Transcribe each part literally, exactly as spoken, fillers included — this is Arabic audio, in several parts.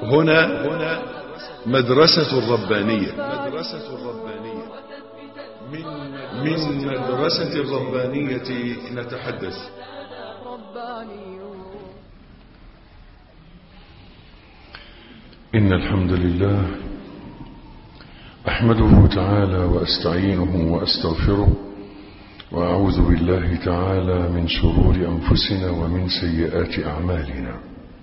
هنا مدرسة الربانية. مدرسة الربانية من مدرسة الربانية نتحدث. إن الحمد لله أحمده تعالى وأستعينه وأستغفره، وأعوذ بالله تعالى من شرور أنفسنا ومن سيئات أعمالنا.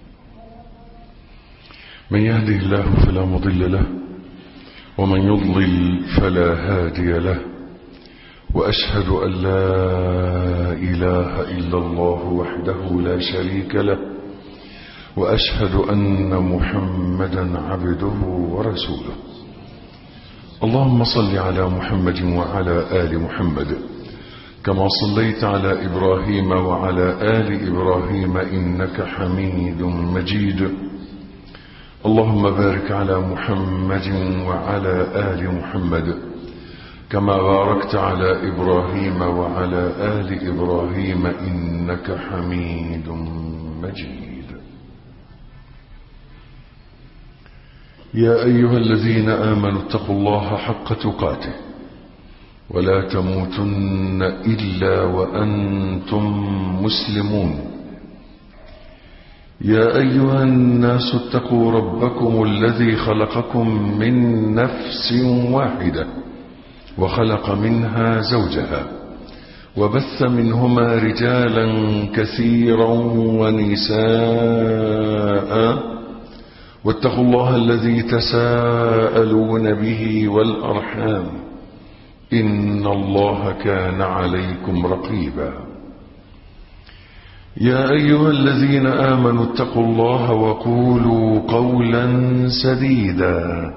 من يهده الله فلا مضل له، ومن يضلل فلا هادي له، وأشهد أن لا إله إلا الله وحده لا شريك له، وأشهد أن محمدا عبده ورسوله. اللهم صل على محمد وعلى آل محمد كما صليت على إبراهيم وعلى آل إبراهيم إنك حميد مجيد. اللهم بارك على محمد وعلى آل محمد كما باركت على إبراهيم وعلى آل إبراهيم إنك حميد مجيد. يا أيها الذين آمنوا اتقوا الله حق تقاته ولا تموتن إلا وأنتم مسلمون. يا أيها الناس اتقوا ربكم الذي خلقكم من نفس واحدة وخلق منها زوجها وبث منهما رجالا كثيرا ونساء، واتقوا الله الذي تساءلون به والأرحام إن الله كان عليكم رقيبا. يا أيها الذين آمنوا اتقوا الله وقولوا قولا سديدا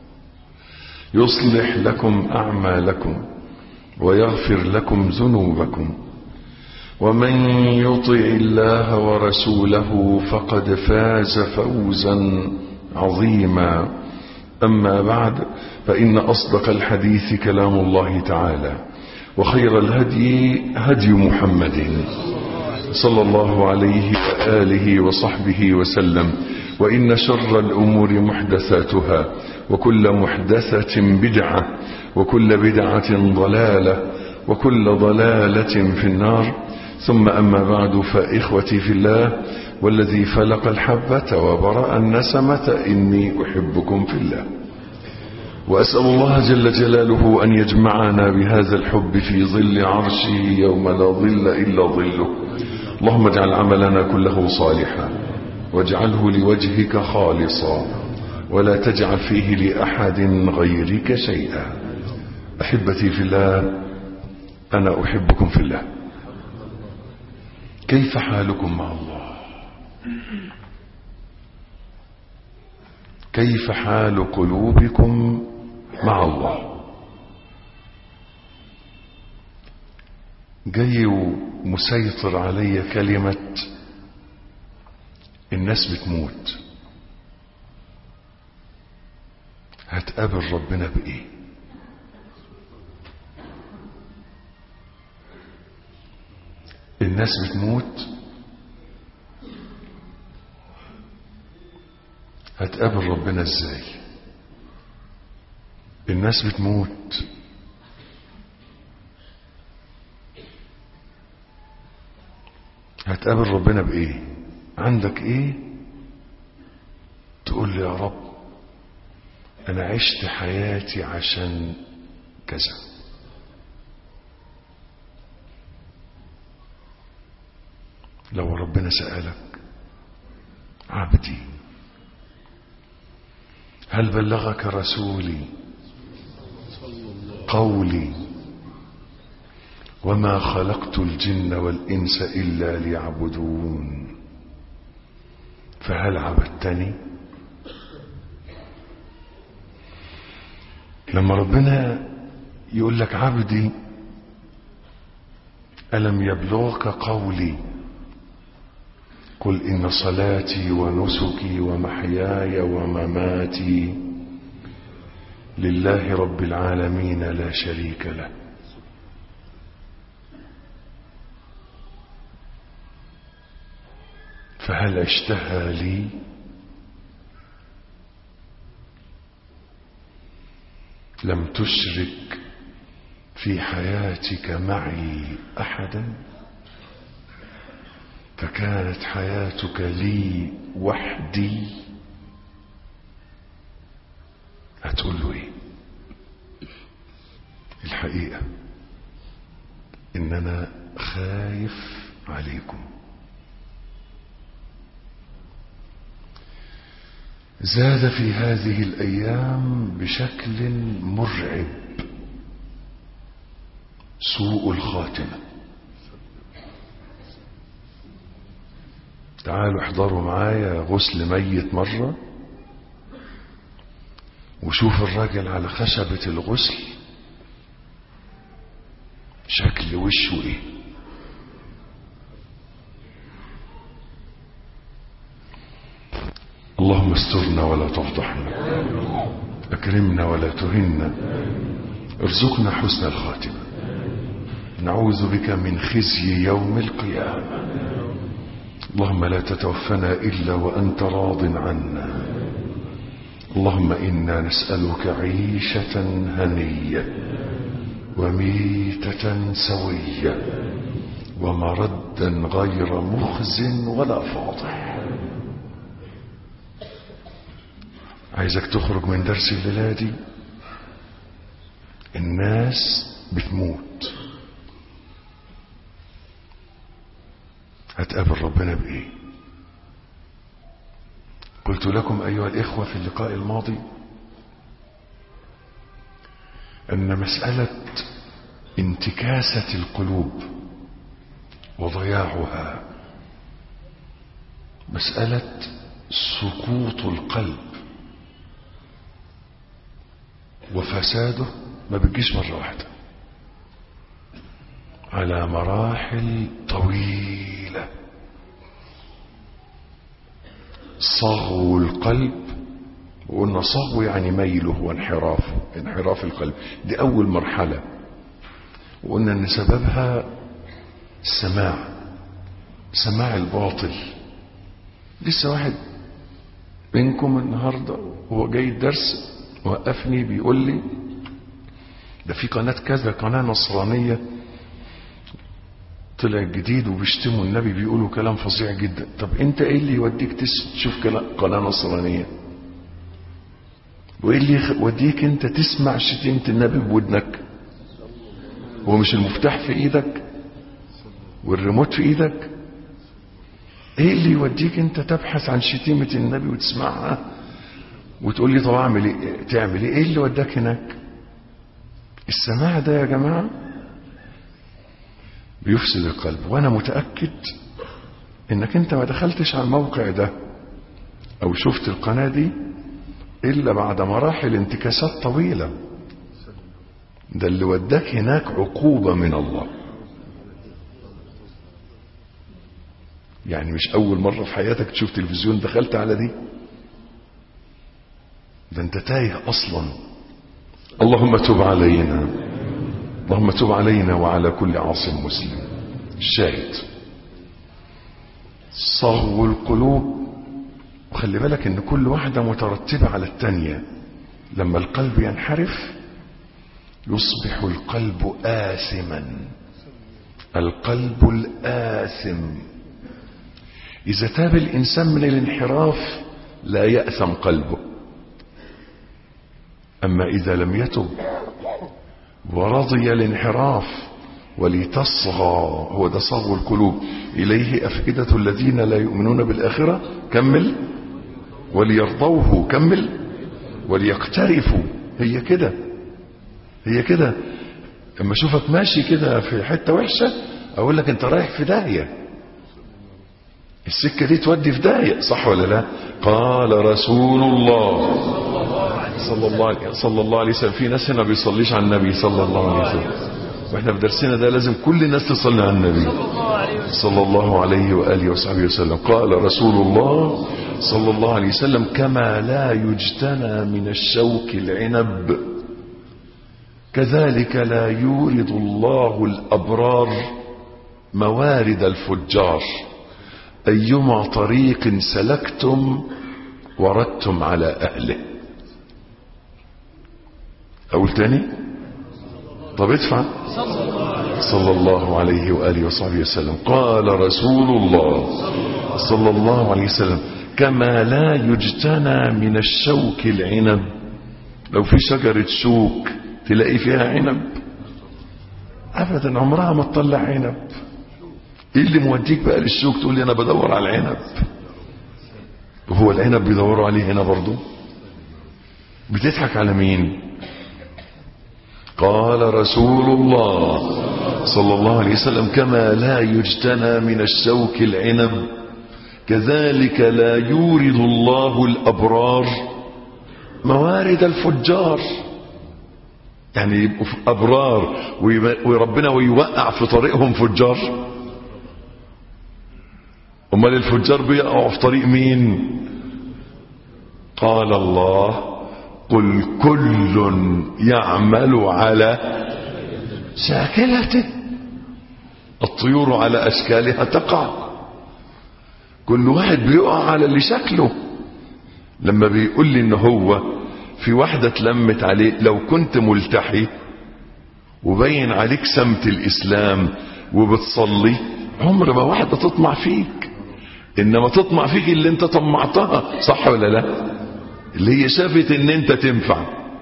يصلح لكم أعمالكم ويغفر لكم ذنوبكم، ومن يطع الله ورسوله فقد فاز فوزا عظيما. أما بعد، فإن أصدق الحديث كلام الله تعالى، وخير الهدي هدي محمد صلى الله عليه وآله وصحبه وسلم، وإن شر الأمور محدثاتها، وكل محدثة بدعة، وكل بدعة ضلالة، وكل ضلالة في النار. ثم أما بعد، فإخوتي في الله والذي فلق الحبة وبرأ النسمة إني أحبكم في الله، وأسأل الله جل جلاله أن يجمعنا بهذا الحب في ظل عرشه يوم لا ظل إلا ظله. اللهم اجعل عملنا كله صالحا، واجعله لوجهك خالصا، ولا تجعل فيه لأحد غيرك شيئا. أحبتي في الله، أنا أحبكم في الله. كيف حالكم مع الله؟ كيف حال قلوبكم مع الله؟ جاي مسيطر علي كلمة الناس بتموت، هتقابل ربنا بإيه؟ الناس بتموت، هتقابل ربنا ازاي؟ الناس بتموت، هتقابل ربنا بايه؟ عندك ايه تقول لي يا رب انا عشت حياتي عشان كذا؟ لو ربنا سألك عبدي هل بلغك رسولي قولي وما خلقت الجن والإنس إلا ليعبدون، فهل عبدتني؟ لما ربنا يقول لك عبدي ألم يبلغك قولي قل إن صلاتي ونسكي ومحياي ومماتي لله رب العالمين لا شريك له. فهل اشتهى لي لم تشرك في حياتك معي أحدا، فكانت حياتك لي وحدي، هتقول له ايه؟ الحقيقة ان انا خايف عليكم. زاد في هذه الايام بشكل مرعب سوء الخاتمة. تعالوا احضروا معايا غسل ميت مرة وشوف الراجل على خشبة الغسل شكل وشه ايه. اللهم استرنا ولا تفضحنا، اكرمنا ولا تهنا، ارزقنا حسن الخاتمة، نعوذ بك من خزي يوم القيامة. اللهم لا تتوفنا إلا وأنت راض عنا. اللهم إنا نسألك عيشة هنية وميتة سوية ومردا غير مخز ولا فاضح. عايزك تخرج من درس الليلة دي الناس بتموت، هتقابل ربنا بإيه؟ قلت لكم أيها الإخوة في اللقاء الماضي أن مسألة انتكاسة القلوب وضياعها مسألة سقوط القلب وفساده ما بتجيش مرة واحدة، على مراحل طويلة. صغو القلب، وقلنا صغو يعني ميله وانحرافه، انحراف القلب، دي أول مرحلة، وقلنا أن سببها السماع، سماع الباطل. لسه واحد منكم النهاردة وهو جاي الدرس وقفني بيقول لي ده في قناة كذا، قناة نصرانية طلع جديد وبيشتموا النبي، بيقولوا كلام فظيع جدا. طب انت ايه اللي يوديك تشوف قناة نصرانية؟ وايه اللي يوديك انت تسمع شتيمة النبي بودنك؟ هو مش المفتاح في ايدك والريموت في ايدك؟ ايه اللي يوديك انت تبحث عن شتيمة النبي وتسمعها وتقول لي طب اعمل ايه؟ تعمل ايه؟ ايه اللي وداك هناك؟ السماع ده يا جماعة بيفسد القلب. وانا متأكد انك انت ما دخلتش على الموقع ده او شفت القناة دي الا بعد مراحل انتكاسات طويلة. ده اللي وداك هناك عقوبة من الله، يعني مش اول مرة في حياتك تشوف تلفزيون دخلت على دي، ده انت تايه اصلا. اللهم تب علينا، اللهم تب علينا وعلى كل عاصم مسلم. الشاهد صغو القلوب، وخلي بالك ان كل واحدة مترتبة على التانية. لما القلب ينحرف يصبح القلب آثما، القلب الآثم. إذا تاب الإنسان من الانحراف لا يأثم قلبه، أما إذا لم يتب ورضي الانحراف ولتصغى، هو ده صغو القلوب، إليه أفئدة الذين لا يؤمنون بالآخرة، كمل، وليرضوه، كمل، وليقترفوا. هي كده، هي كده. اما اشوفك ماشي كده في حتة وحشة اقول لك انت رايح في داهية، السكة دي تودي في داهية، صح ولا لا؟ قال رسول الله صلى الله عليه صلى الله عليه وسلم. في ناس هنا بيصليش على النبي صلى الله عليه وسلم، واحنا في درسنا ده لازم كل الناس تصلي على النبي صلى الله عليه وآله وصحبه وسلم. قال رسول الله صلى الله عليه وسلم: كما لا يجتنى من الشوك العنب، كذلك لا يورد الله الأبرار موارد الفجار، أيما طريق سلكتم وردتم على أهله. اقول تاني؟ طب ادفع. صلى الله عليه وآله وصحبه وسلم. قال رسول الله صلى الله عليه وسلم: كما لا يجتنى من الشوك العنب. لو في شجرة شوك تلاقي فيها عنب؟ ابدا، عمرها ما تطلع عنب. ايه اللي موديك بقى للشوك تقول لي انا بدور على العنب؟ وهو العنب بيدوروا عليه هنا برضو؟ بتضحك على مين؟ قال رسول الله صلى الله عليه وسلم: كما لا يجتنى من الشوك العنب كذلك لا يورد الله الأبرار موارد الفجار. يعني يبقوا أبرار وربنا ويوقع في طريقهم فجار؟ امال الفجار بيقعوا في طريق مين؟ قال الله: قل كل يعمل على شاكلته. الطيور على اشكالها تقع، كل واحد بيقع على اللي شكله. لما بيقول لي ان هو في واحدة اتلمت عليه، لو كنت ملتحي وبين عليك سمت الاسلام وبتصلي عمر ما واحدة تطمع فيك، انما تطمع فيك اللي انت طمعتها. صح ولا لا؟ اللي هي شافت ان انت تنفع.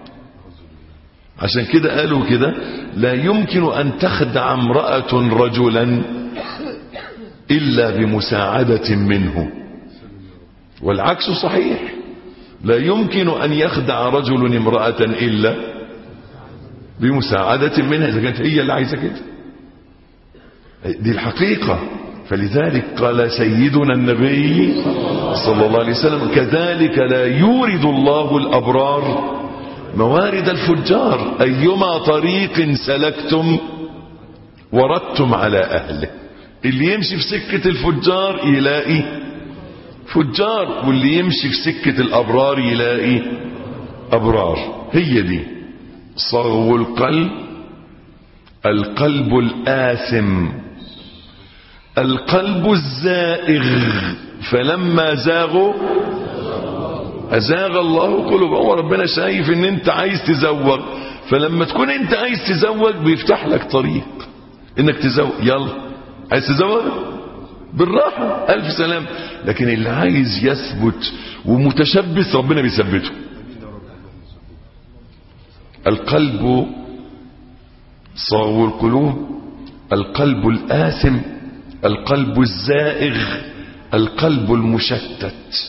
عشان كده قالوا كده: لا يمكن ان تخدع امرأة رجلا الا بمساعدة منه. والعكس صحيح، لا يمكن ان يخدع رجل امرأة الا بمساعدة منها، اذا كانت هي اللي عايزة كده. دي الحقيقة. فلذلك قال سيدنا النبي صلى الله عليه وسلم: كذلك لا يورد الله الأبرار موارد الفجار. أيما طريق سلكتم وردتم على أهله. اللي يمشي في سكة الفجار يلاقي فجار، واللي يمشي في سكة الأبرار يلاقي أبرار. هي دي صغو القلب، القلب الآثم، القلب الزائغ. فلما زاغوا أزاغ الله قلوبهم. وربنا شايف ان انت عايز تزوج، فلما تكون انت عايز تزوج بيفتح لك طريق انك تزوج. يلا عايز تزوج بالراحة الف سلام. لكن اللي عايز يثبت ومتشبث ربنا بيثبته. القلب صغو القلوب، القلب الآثم، القلب الزائغ، القلب المشتت،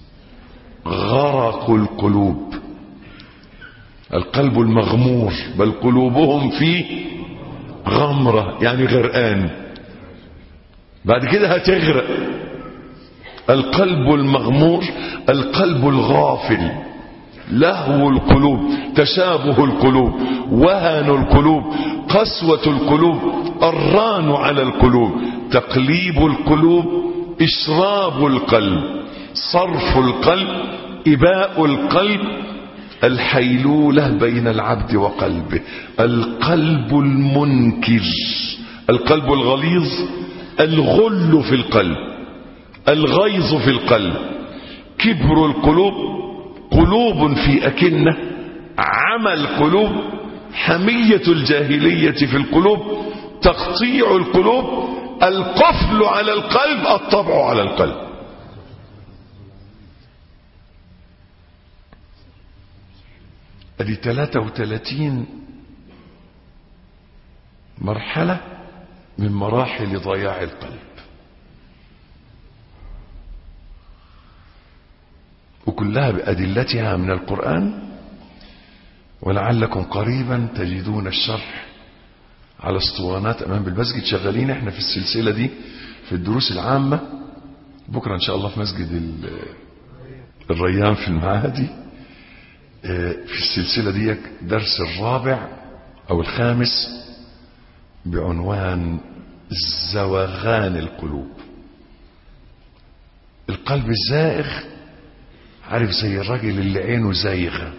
غرق القلوب، القلب المغمور، بل قلوبهم في غمرة، يعني غرقان، بعد كده هتغرق. القلب المغمور، القلب الغافل، لهو القلوب، تشابه القلوب، وهن القلوب، قسوة القلوب، الران على القلوب، تقليب القلوب، إشراب القلب، صرف القلب، إباء القلب، الحيلولة بين العبد وقلبه، القلب المنكر، القلب الغليظ، الغل في القلب، الغيظ في القلب، كبر القلوب، قلوب في أكنة، عمى القلوب، حمية الجاهلية في القلوب، تقطيع القلوب، القفل على القلب، الطبع على القلب. ادي ثلاثة وثلاثين مرحلة من مراحل ضياع القلب، وكلها بأدلتها من القرآن. ولعلكم قريبا تجدون الشرح على اسطوانات امام بالمسجد. شغالين احنا في السلسلة دي في الدروس العامة. بكرة ان شاء الله في مسجد الريان في المعادي في السلسلة دي درس الرابع او الخامس بعنوان زوغان القلوب. القلب الزائغ عارف زي الراجل اللي عينه زايغة،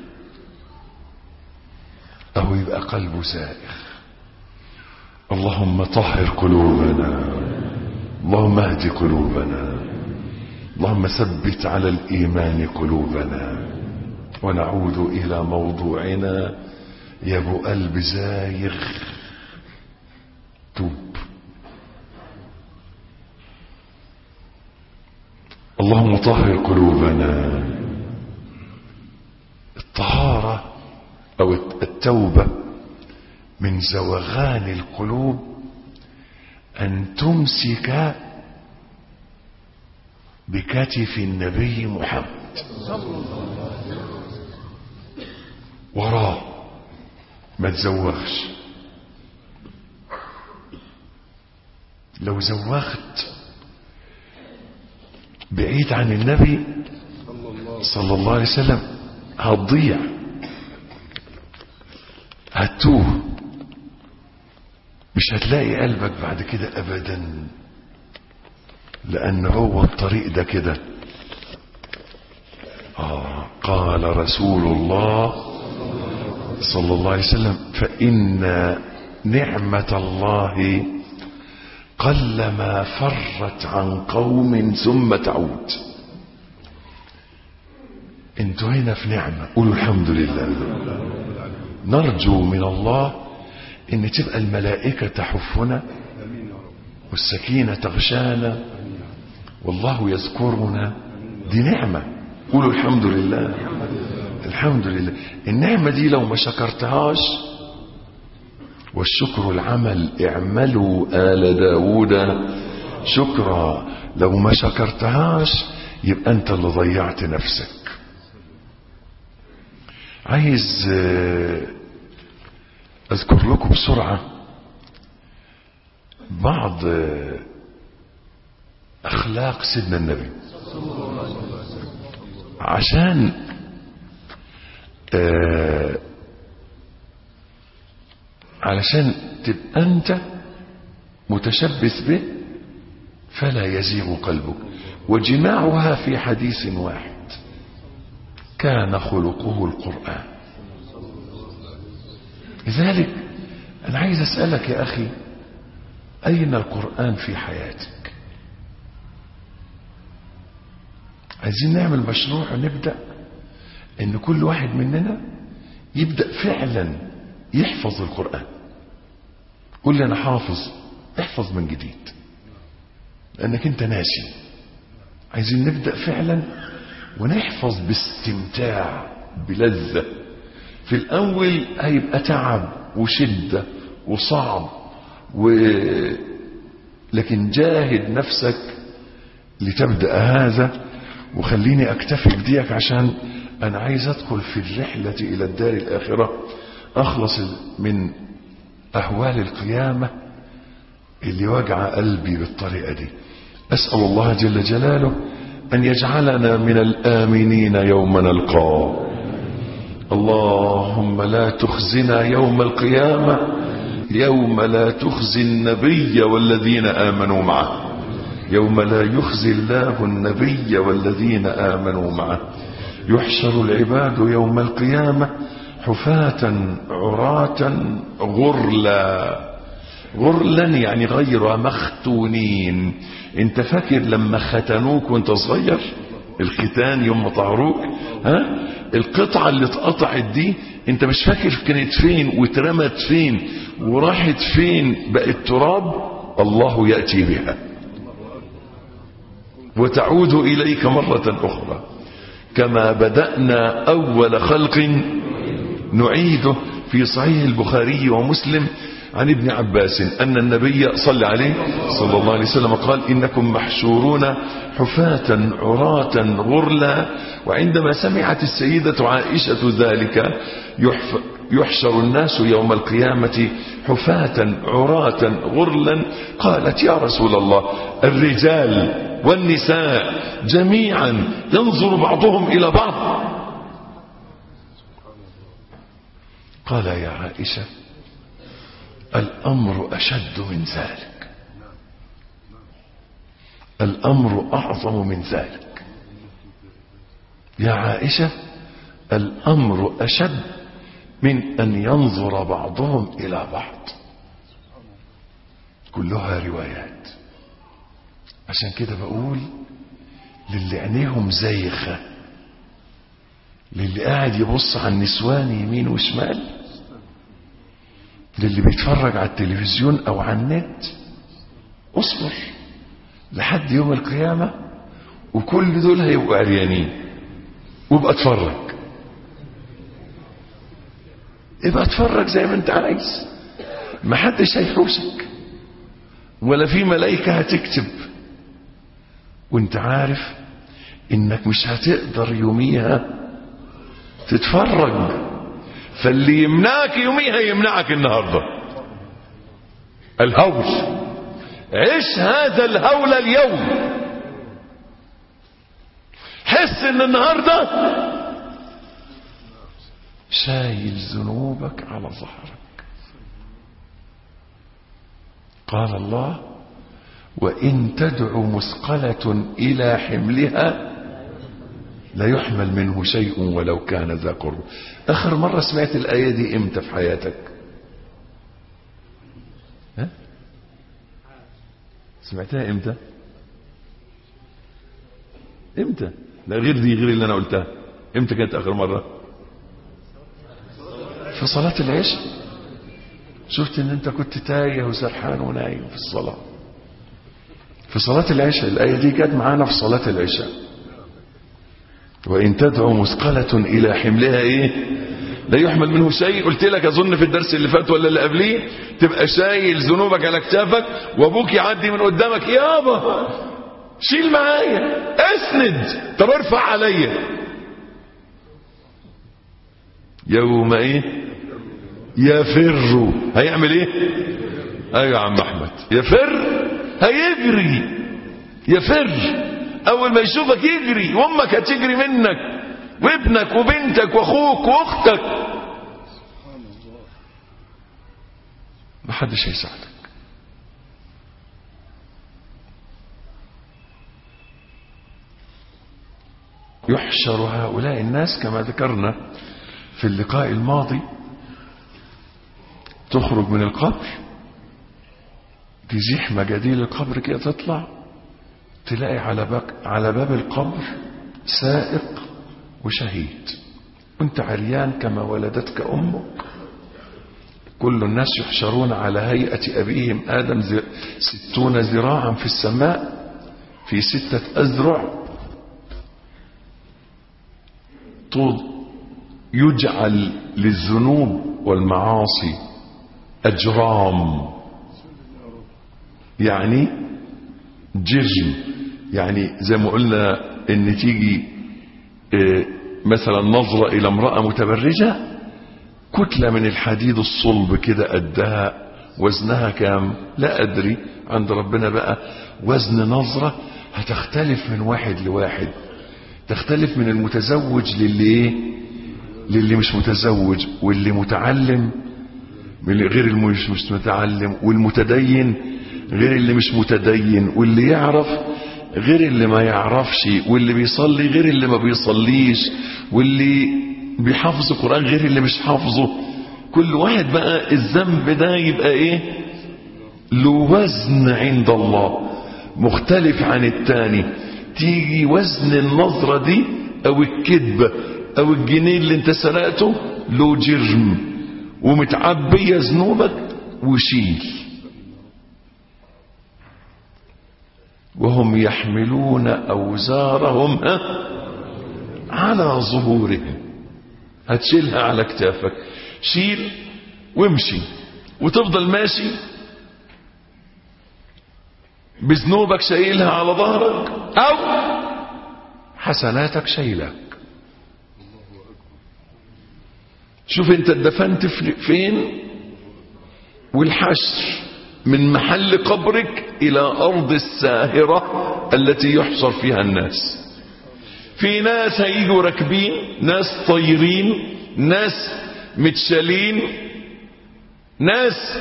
أو يبقى قلبه زائغ. اللهم طهر قلوبنا، اللهم اهد قلوبنا، اللهم ثبت على الإيمان قلوبنا. ونعود إلى موضوعنا يا ابو قلب زايغ توب. اللهم طهر قلوبنا. الطهارة او التوبة من زوغان القلوب ان تمسك بكتف النبي محمد وراه، ما تزوغش. لو زوغت بعيد عن النبي صلى الله عليه وسلم هتضيع، هتوه، مش هتلاقي قلبك بعد كده ابدا، لان هو الطريق ده كده. آه قال رسول الله صلى الله عليه وسلم: فإن نعمة الله قلما فرت عن قوم ثم تعود. انتوا هنا في نعمة، قولوا الحمد لله. نرجو من الله ان تبقى الملائكة تحفنا والسكينة تغشانا والله يذكرنا، دي نعمة. قولوا الحمد لله. الحمد لله. النعمة دي لو ما شكرتهاش، والشكر العمل، اعملوا آل داود شكرا، لو ما شكرتهاش يبقى انت اللي ضيعت نفسك. عايز اذكر لكم بسرعة بعض اخلاق سيدنا النبي عشان آه علشان تبقى انت متشبث به فلا يزيغ قلبك. وجماعها في حديث واحد: كان خلقه القرآن. لذلك انا عايز اسألك يا اخي، اين القرآن في حياتك؟ عايزين نعمل مشروع ونبدأ ان كل واحد مننا يبدأ فعلا يحفظ القرآن. قول لي انا حافظ، احفظ من جديد لانك انت ناسي. عايزين نبدأ فعلا ونحفظ باستمتاع بلذة. في الاول هيبقى تعب وشدة وصعب و... لكن جاهد نفسك لتبدأ هذا. وخليني اكتفي بديك عشان انا عايز ادخل في الرحلة الى الدار الاخرة، اخلص من اهوال القيامة اللي وجع قلبي بالطريقة دي. اسأل الله جل جلاله ان يجعلنا من الامنين يوم نلقاه. اللهم لا تخزنا يوم القيامة، يوم لا تخزي النبي والذين امنوا معه، يوم لا يخزي الله النبي والذين آمنوا معه. يحشر العباد يوم القيامة حفاة عراة غرلا. غرلا يعني غير مختونين. انت فاكر لما ختنوك وانت صغير، الختان يوم طهروك، ها القطعة اللي اتقطعت دي انت مش فاكر كانت فين واترمت فين وراحت فين، بقت تراب. الله يأتي بها وتعود إليك مرة أخرى. كما بدأنا أول خلق نعيده. في صحيح البخاري ومسلم عن ابن عباس أن النبي صلى عليه صلى الله عليه وسلم قال: إنكم محشورون حفاة عراة غرلا. وعندما سمعت السيدة عائشة ذلك: يحشر الناس يوم القيامة حفاة عراة غرلا، قالت: يا رسول الله، الرجال والنساء جميعا ينظر بعضهم إلى بعض؟ قال: يا عائشة، الأمر أشد من ذلك، الأمر أعظم من ذلك. يا عائشة، الأمر أشد من أن ينظر بعضهم إلى بعض. كلها روايات. عشان كده بقول للي عينيهم زيخة، للي قاعد يبص على النسوان يمين وشمال، للي بيتفرج على التلفزيون او على النت، اصبر لحد يوم القيامة وكل دول هيبقوا عريانين، وابقى اتفرج، ابقى اتفرج زي ما انت عايز، محدش هيحوسك ولا في ملائكة هتكتب، وانت عارف انك مش هتقدر يوميها تتفرج، فاللي يمنعك يوميها يمنعك النهاردة. الهول، عيش هذا الهول اليوم، حس ان النهاردة شايل ذنوبك على ظهرك. قال الله: وإن تدع مثقلة إلى حملها لا يحمل منه شيء ولو كان ذا قرب. آخر مرة سمعت الآية دي إمتى في حياتك؟ ها؟ سمعتها إمتى؟ إمتى؟ لا غير دي، غير اللي أنا قلتها. إمتى كانت آخر مرة؟ في صلاة العشاء. شفت إن أنت كنت تايه وسرحان ونايم في الصلاة. في صلاة العشاء الآية دي كانت معانا في صلاة العشاء. وإن تدعو مثقلة إلى حملها إيه؟ لا يحمل منه شيء. قلت لك أظن في الدرس اللي فات ولا اللي قبليه، تبقى شايل ذنوبك على كتافك وأبوك يعدي من قدامك: يابا شيل معايا، اسند، طب ارفع عليا. يوم إيه؟ يفر. هيعمل إيه؟ أيوة يا عم أحمد، يفر، هيجري، يفر. اول ما يشوفك يجري، وامك هتجري منك، وابنك وبنتك واخوك واختك، محدش هيساعدك. يحشر هؤلاء الناس كما ذكرنا في اللقاء الماضي، تخرج من القبر، تزيح مجاديل القبر كده، تطلع تلاقي على باب على باب القبر سائق وشهيد، وانت عريان كما ولدتك امك. كل الناس يحشرون على هيئة ابيهم ادم ستون ذراعا في السماء في ستة اذرع، طول يجعل للذنوب والمعاصي اجرام، يعني جرم، يعني زي ما قلنا ان تيجي مثلا نظرة الى امرأة متبرجة، كتلة من الحديد الصلب كده قدها، وزنها كام لا ادري، عند ربنا بقى وزن نظرة هتختلف من واحد لواحد، تختلف من المتزوج للي ايه للي مش متزوج، واللي متعلم من غير اللي مش متعلم، والمتدين غير اللي مش متدين، واللي يعرف غير اللي ما يعرفش، واللي بيصلي غير اللي ما بيصليش، واللي بيحافظ القرآن غير اللي مش حافظه. كل واحد بقى الذنب ده يبقى ايه له وزن عند الله مختلف عن التاني. تيجي وزن النظرة دي او الكذبة او الجنيه اللي انت سرقته له جرم ومتعبية ذنوبك، وشيل. وهم يحملون أوزارهم على ظهورهم، هتشيلها على كتافك، شيل وامشي، وتفضل ماشي بذنوبك شايلها على ظهرك، أو حسناتك شايلك. شوف انت اتدفنت فين، والحشر من محل قبرك إلى أرض الساهرة التي يحشر فيها الناس. في ناس هيجوا راكبين، ناس طايرين، ناس متشالين، ناس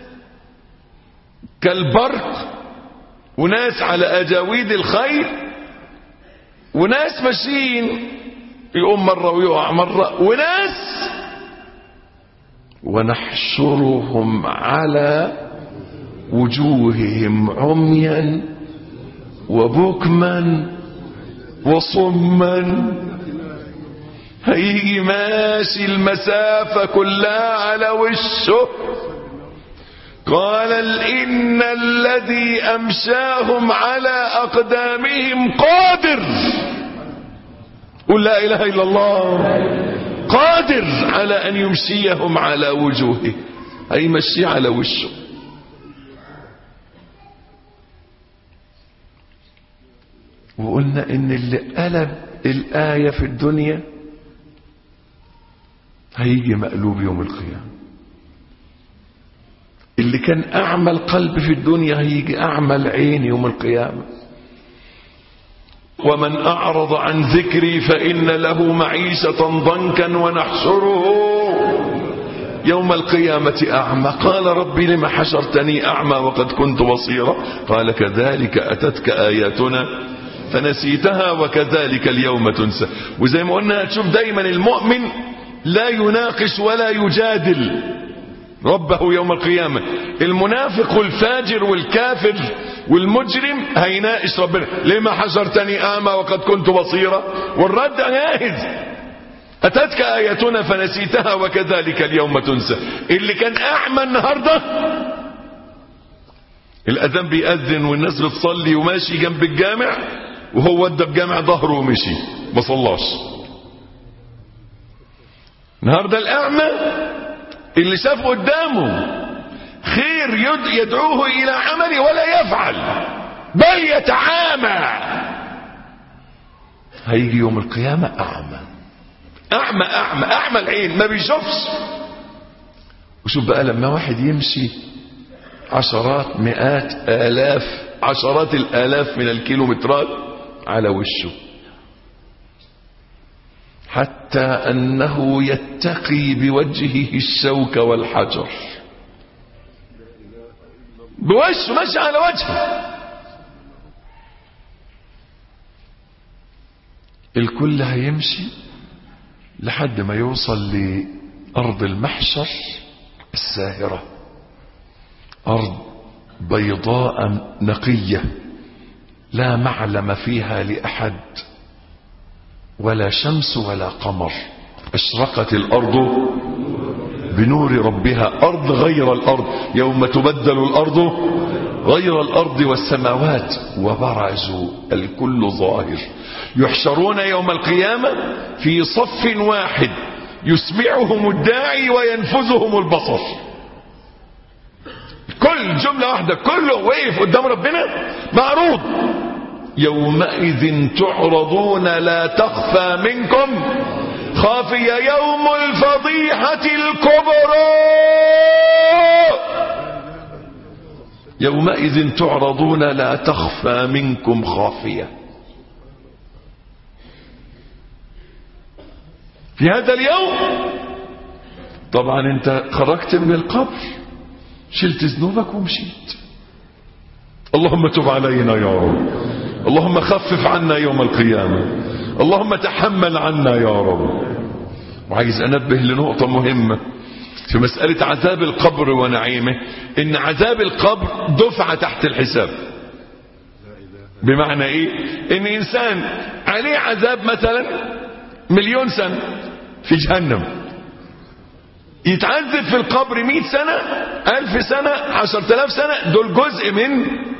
كالبرق، وناس على أجاويد الخيل، وناس ماشيين يقوم مرة ويقع مرة، وناس ونحشرهم على وجوههم عميا وبكما وصما. هيجي ماشي المسافة كلها على وشه قال إن الذي أمشاهم على أقدامهم قادر. قل لا إله إلا الله. قادر على أن يمشيهم على وجوهه، أي مشي على وشه. وقلنا إن اللي قلب الآية في الدنيا هيجي مقلوب يوم القيامة. اللي كان أعمى القلب في الدنيا هيجي أعمى العين يوم القيامة. ومن أعرض عن ذكري فإن له معيشة ضنكا ونحشره يوم القيامة أعمى. قال ربي لما حشرتني أعمى وقد كنت بصيرا؟ قال كذلك أتتك آياتنا فنسيتها وكذلك اليوم تنسى. وزي ما قلنا تشوف دايما المؤمن لا يناقش ولا يجادل ربه يوم القيامة. المنافق والفاجر والكافر والمجرم هيناقش ربنا لما حشرتني أعمى وقد كنت بصيرا، والرد جاهز. أتتك آياتنا فنسيتها وكذلك اليوم تنسى. اللي كان أعمى النهاردة الأذان بيأذن والناس بتصلي وماشي جنب الجامع وهو ودى بجامع ظهره ومشي ما صلاش. النهاردة الأعمى اللي شاف قدامه خير يدعوه إلى عمله ولا يفعل بل يتعامى، هيجي يوم القيامة أعمى أعمى أعمى أعمى العين ما بيشوفش. وشوف بقى لما واحد يمشي عشرات مئات آلاف عشرات الآلاف من الكيلومترات على وشه حتى أنه يتقي بوجهه الشوك والحجر، بوشه ماشي على وجهه. الكل هيمشي لحد ما يوصل لأرض المحشر الساهرة، أرض بيضاء نقية لا معلم فيها لأحد ولا شمس ولا قمر. اشرقت الأرض بنور ربها، أرض غير الأرض، يوم تبدل الأرض غير الأرض والسماوات وبرزوا الكل ظاهر. يحشرون يوم القيامة في صف واحد يسمعهم الداعي وينفذهم البصر. كل جملة واحدة كله وقف قدام ربنا معروض. يومئذ تعرضون لا تخفى منكم خافية يوم الفضيحة الكبرى. يومئذ تعرضون لا تخفى منكم خافية. في هذا اليوم طبعا انت خرجت من القبر شلت ذنوبك ومشيت. اللهم تب علينا يا رب، اللهم خفف عنا يوم القيامة، اللهم تحمل عنا يا رب. وعايز انبه لنقطة مهمة في مسألة عذاب القبر ونعيمه، ان عذاب القبر دفعة تحت الحساب. بمعنى ايه؟ ان انسان عليه عذاب مثلا مليون سنة في جهنم، يتعذب في القبر مئة سنة ألف سنة عشرة آلاف سنة، دول جزء من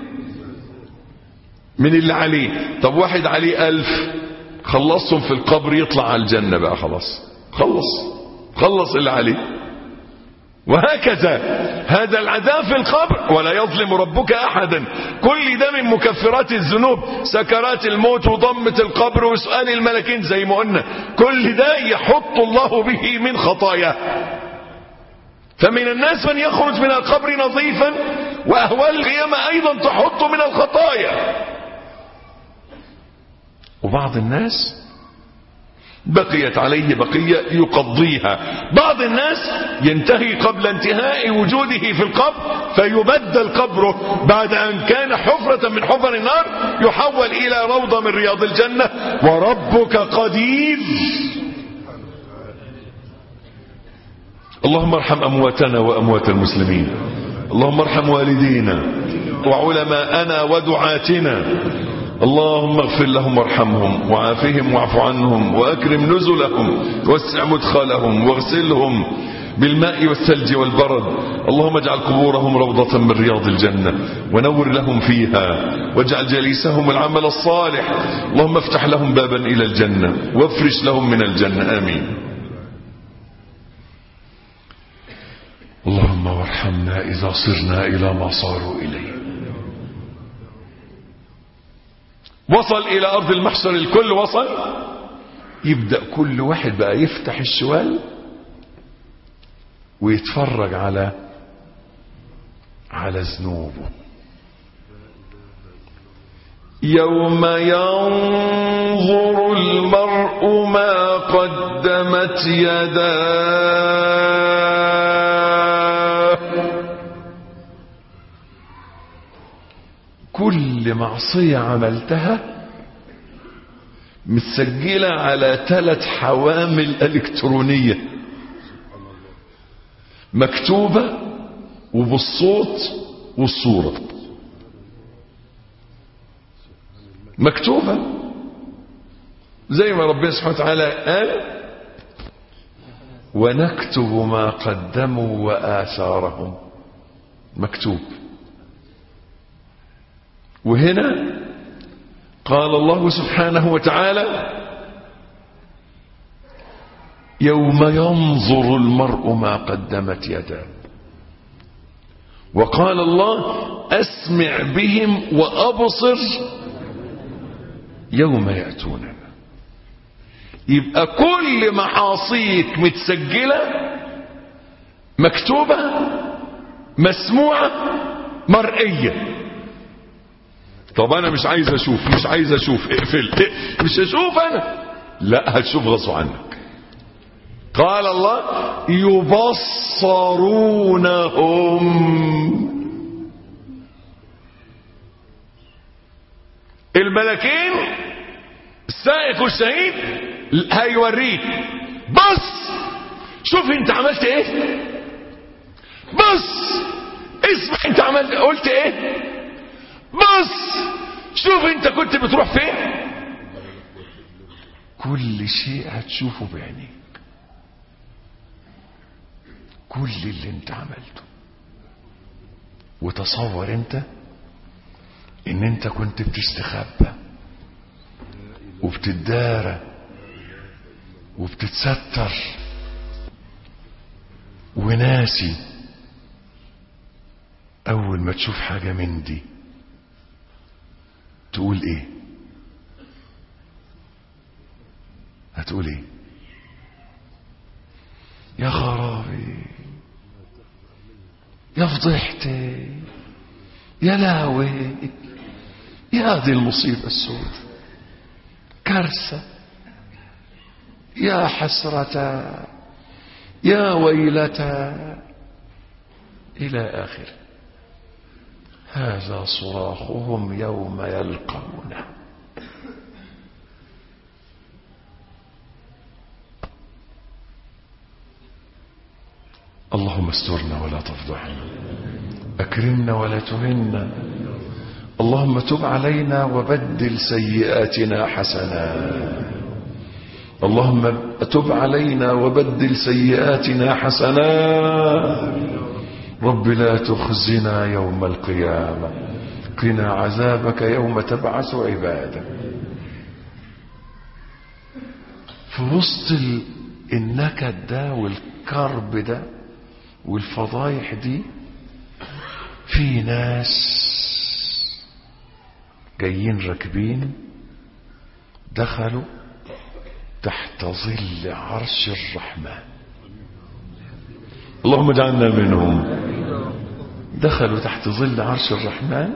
من اللي عليه. طب واحد عليه ألف خلصهم في القبر يطلع على الجنة بقى، خلاص خلص خلص اللي عليه. وهكذا هذا العذاب في القبر ولا يظلم ربك أحدا. كل ده من مكفرات الذنوب، سكرات الموت وضمة القبر وسؤال الملكين زي ما قلنا، كل ده يحط الله به من خطاياه. فمن الناس من يخرج من القبر نظيفا، وأهوال القيامة أيضا تحط من الخطايا. وبعض الناس بقيت عليه بقية يقضيها. بعض الناس ينتهي قبل انتهاء وجوده في القبر فيبدل قبره بعد أن كان حفرة من حفر النار يحول إلى روضة من رياض الجنة. وربك قدير. اللهم ارحم أمواتنا وأموات المسلمين، اللهم ارحم والدينا وعلماءنا ودعاتنا، اللهم اغفر لهم وارحمهم وعافهم واعف عنهم وأكرم نزلهم واسع مدخلهم واغسلهم بالماء والثلج والبرد. اللهم اجعل قبورهم روضة من رياض الجنة ونور لهم فيها، واجعل جليسهم العمل الصالح. اللهم افتح لهم بابا إلى الجنة وافرش لهم من الجنة. آمين. اللهم وارحمنا إذا صرنا إلى ما صاروا إليه. وصل إلى أرض المحشر، الكل وصل. يبدأ كل واحد بقى يفتح الشوال ويتفرج على على ذنوبه. يوم ينظر المرء ما قدمت يداه. كل معصية عملتها متسجلة على ثلاث حوامل إلكترونية مكتوبة وبالصوت والصورة. مكتوبة زي ما ربنا سبحانه وتعالى قال ونكتب ما قدموا وآثارهم. مكتوب. وهنا قال الله سبحانه وتعالى يوم ينظر المرء ما قدمت يداه. وقال الله أسمع بهم وأبصر يوم يأتوننا. يبقى كل معاصيك متسجلة مكتوبة مسموعة مرئية. طب أنا مش عايز أشوف مش عايز أشوف اقفل اقفل مش هشوف أنا. لا هتشوف غصب عنك. قال الله يبصرونهم. الملكين السائق والشهيد هيوريك بص شوف انت عملت ايه، بص اسمع انت عملت قلت ايه، بص شوف انت كنت بتروح فين. كل شيء هتشوفه بعينيك. كل اللي انت عملته. وتصور انت ان انت كنت بتستخبى وبتدارى وبتتستر وناسي. اول ما تشوف حاجة من دي تقول ايه؟ هتقول ايه؟ يا خرابي، يا فضحتي، يا لاوي، يا هذه المصيبة السود، كارثة، يا حسرة، يا ويلتا، إلى آخر. هذا صراخهم يوم يلقونه. اللهم استرنا ولا تفضحنا، أكرمنا ولا تهنا. اللهم تب علينا وبدل سيئاتنا حسنات. اللهم تب علينا وبدل سيئاتنا حسنات. رب لا تخزنا يوم القيامة، قنا عذابك يوم تبعث عبادك. في وسط النكد ده والكرب ده والفضايح دي في ناس جايين راكبين دخلوا تحت ظل عرش الرحمن. اللهم اجعلنا منهم. دخلوا تحت ظل عرش الرحمن.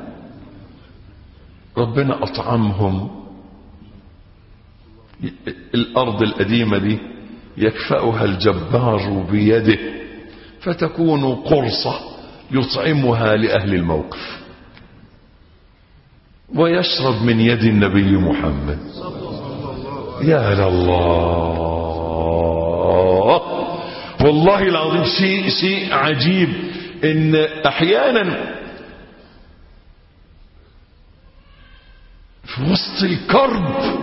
ربنا أطعمهم. الأرض القديمة دي يكفأها الجبار بيده فتكون قرصة يطعمها لأهل الموقف. ويشرب من يد النبي محمد. يا لله، والله العظيم شيء شيء عجيب ان احيانا في وسط الكرب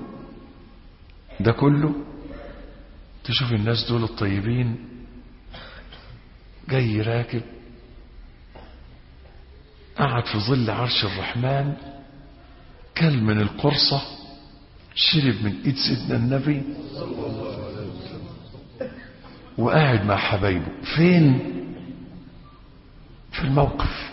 ده كله تشوف الناس دول الطيبين جاي راكب قعد في ظل عرش الرحمن، كل من القرصة، شرب من ايد سيدنا النبي، وقاعد مع حبايبه. فين؟ في الموقف.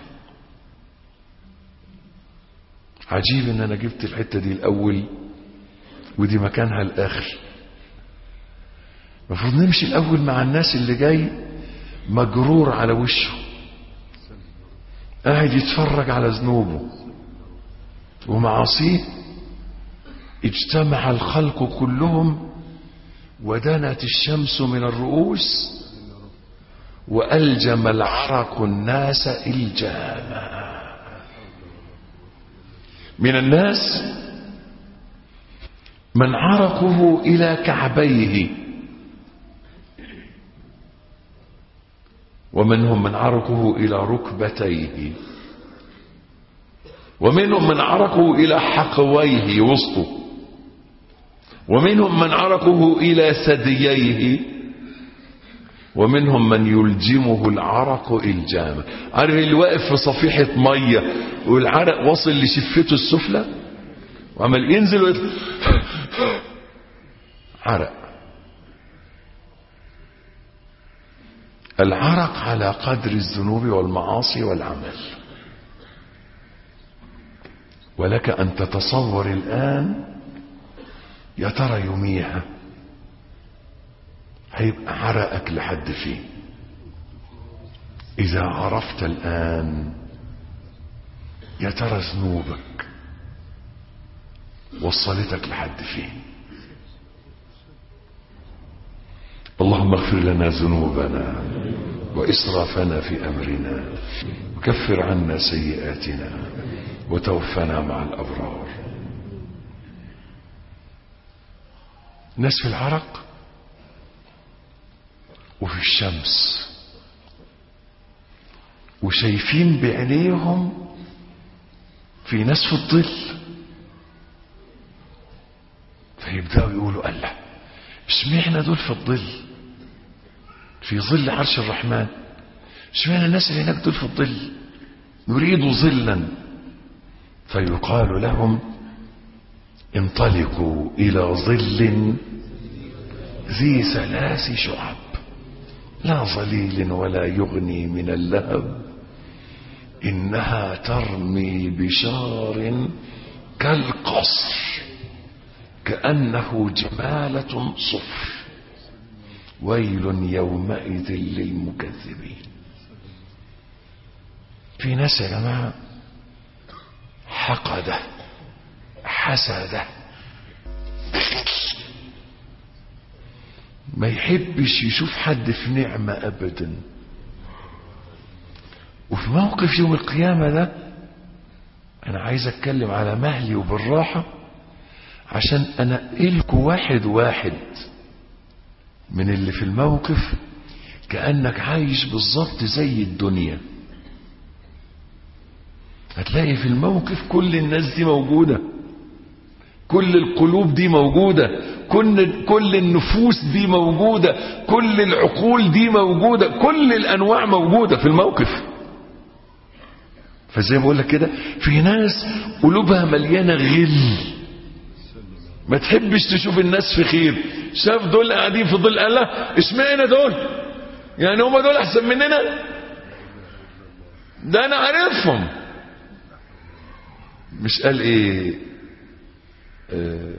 عجيب ان انا جبت الحتة دي الاول ودي مكانها الاخر. المفروض نمشي الاول مع الناس اللي جاي مجرور على وشه، قاعد يتفرج على ذنوبه ومعاصيه. اجتمع الخلق كلهم ودنت الشمس من الرؤوس وألجم العرق الناس إلجاما. من الناس من عرقه إلى كعبيه، ومنهم من عرقه إلى ركبتيه، ومنهم من عرقه إلى حقويه وسطه، ومنهم من عرقه إلى ثدييه، ومنهم من يلجمه العرق إلجاما. عارف اللي واقف في صفيحة مية والعرق وصل لشفته السفلى وعمل ينزل ويطلع عرق. العرق على قدر الذنوب والمعاصي والعمل. ولك أن تتصور الآن يا ترى يوميها هيبقى عرقك لحد فين؟ إذا عرفت الآن يا ترى ذنوبك وصلتك لحد فين؟ اللهم اغفر لنا ذنوبنا وإسرافنا في أمرنا وكفر عنا سيئاتنا وتوفنا مع الأبرار. ناس في العرق وفي الشمس وشايفين بعينيهم، في ناس في الظل، فيبدأوا يقولوا الله اشمعنا دول في الظل في ظل عرش الرحمن، اشمعنا الناس اللي هناك دول في الظل نريد ظلا. فيقال لهم انطلقوا إلى ظل ذي ثلاث شعب لا ظليل ولا يغني من اللهب إنها ترمي بشار كالقصر كأنه جمالة صفر ويل يومئذ للمكذبين. في ناس يا جماعة حقده حسده ما يحبش يشوف حد في نعمة أبدا. وفي موقف يوم القيامة ده أنا عايز أتكلم على مهلي وبالراحة عشان أنقلكوا واحد واحد من اللي في الموقف كأنك عايش بالظبط زي الدنيا. هتلاقي في الموقف كل الناس دي موجودة، كل القلوب دي موجودة، كل كل النفوس دي موجودة، كل العقول دي موجودة، كل الأنواع موجودة في الموقف. فزي ما بقول لك كده في ناس قلوبها مليانة غل، ما تحبش تشوف الناس في خير. شاف دول قاعدين في ظل الله، اشمعنا دول؟ يعني هم دول احسن مننا؟ ده انا عارفهم. مش قال ايه اه,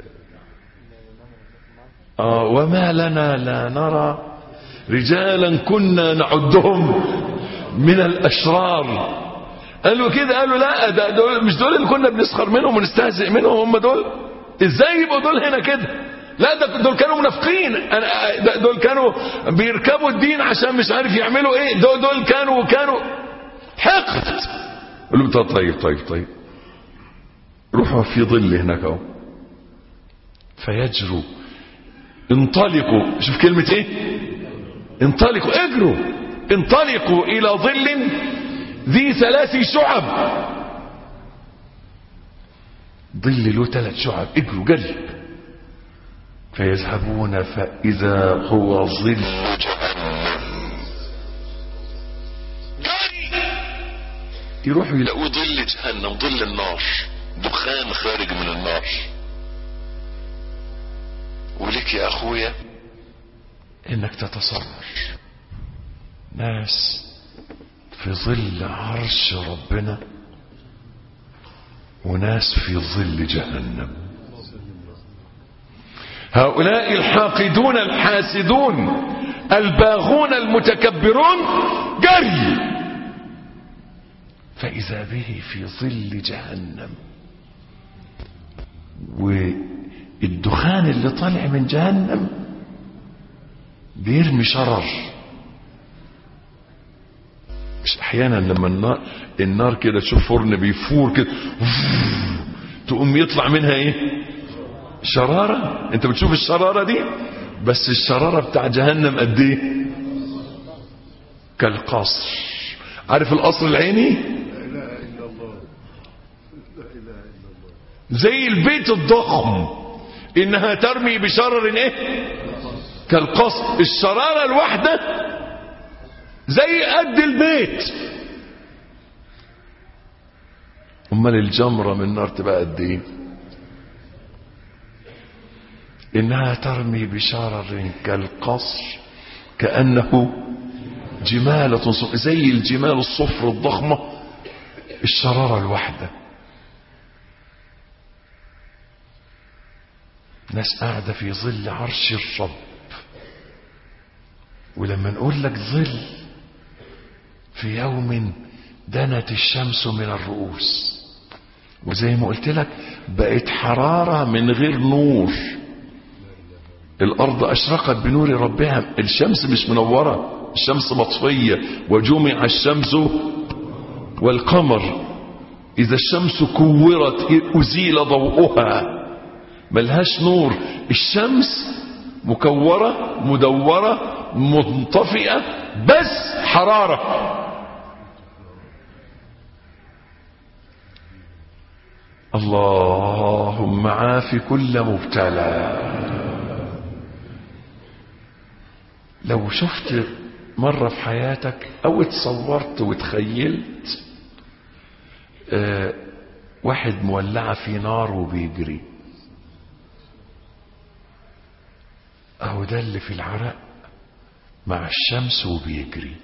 آه وما لنا لا نرى رجالا كنا نعدهم من الاشرار. قالوا كده، قالوا لا ده دول مش دول اللي كنا بنسخر منهم ونستهزئ منهم، هم دول. ازاي يبقوا دول هنا كده؟ لا ده دول كانوا منافقين، دول كانوا بيركبوا الدين عشان مش عارف يعملوا ايه، دول دول كانوا كانوا حقد. قالوا طيب طيب طيب روحوا في ظل هناك اهو. فيجروا انطلقوا، شوف كلمة ايه؟ انطلقوا، اجروا، انطلقوا الى ظل ذي ثلاث شعب. ظل له ثلاث شعب، اجروا جري. فيذهبون فإذا هو ظل جهنم يروحوا يلاقوا ظل جهنم، ظل النار، دخان خارج من النار. ولك يا اخويا انك تتصور ناس في ظل عرش ربنا وناس في ظل جهنم. هؤلاء الحاقدون الحاسدون الباغون المتكبرون جري، فإذا به في ظل جهنم، والدخان اللي طالع من جهنم بيرمي شرر. مش احيانا لما النار النار كده تشوف فرن بيفور كده تقوم يطلع منها ايه؟ شرارة. انت بتشوف الشرارة دي، بس الشرارة بتاع جهنم قد ايه؟ كالقصر. عارف القصر العيني؟ زي البيت الضخم، انها ترمي بشرر ايه؟ كالقصر. الشرارة الواحدة زي قد البيت. امال الجمرة من النار تبقى قد ايه؟ انها ترمي بشرر كالقصر كأنه جمالة صفر، زي الجمال الصفر الضخمة الشرارة الواحدة. ناس قاعدة في ظل عرش الرب. ولما نقول لك ظل، في يوم دنت الشمس من الرؤوس، وزي ما قلت لك بقت حرارة من غير نور. الارض اشرقت بنور ربها، الشمس مش منورة، الشمس مطفية. وجمع الشمس والقمر، اذا الشمس كورت ازيل ضوءها، ملهاش نور. الشمس مكورة مدورة منطفئة، بس حرارة. اللهم عاف كل مبتلى. لو شفت مرة في حياتك او اتصورت وتخيلت اه واحد مولعة في نار وبيجري، اهو ده اللي في العرق مع الشمس وبيجري.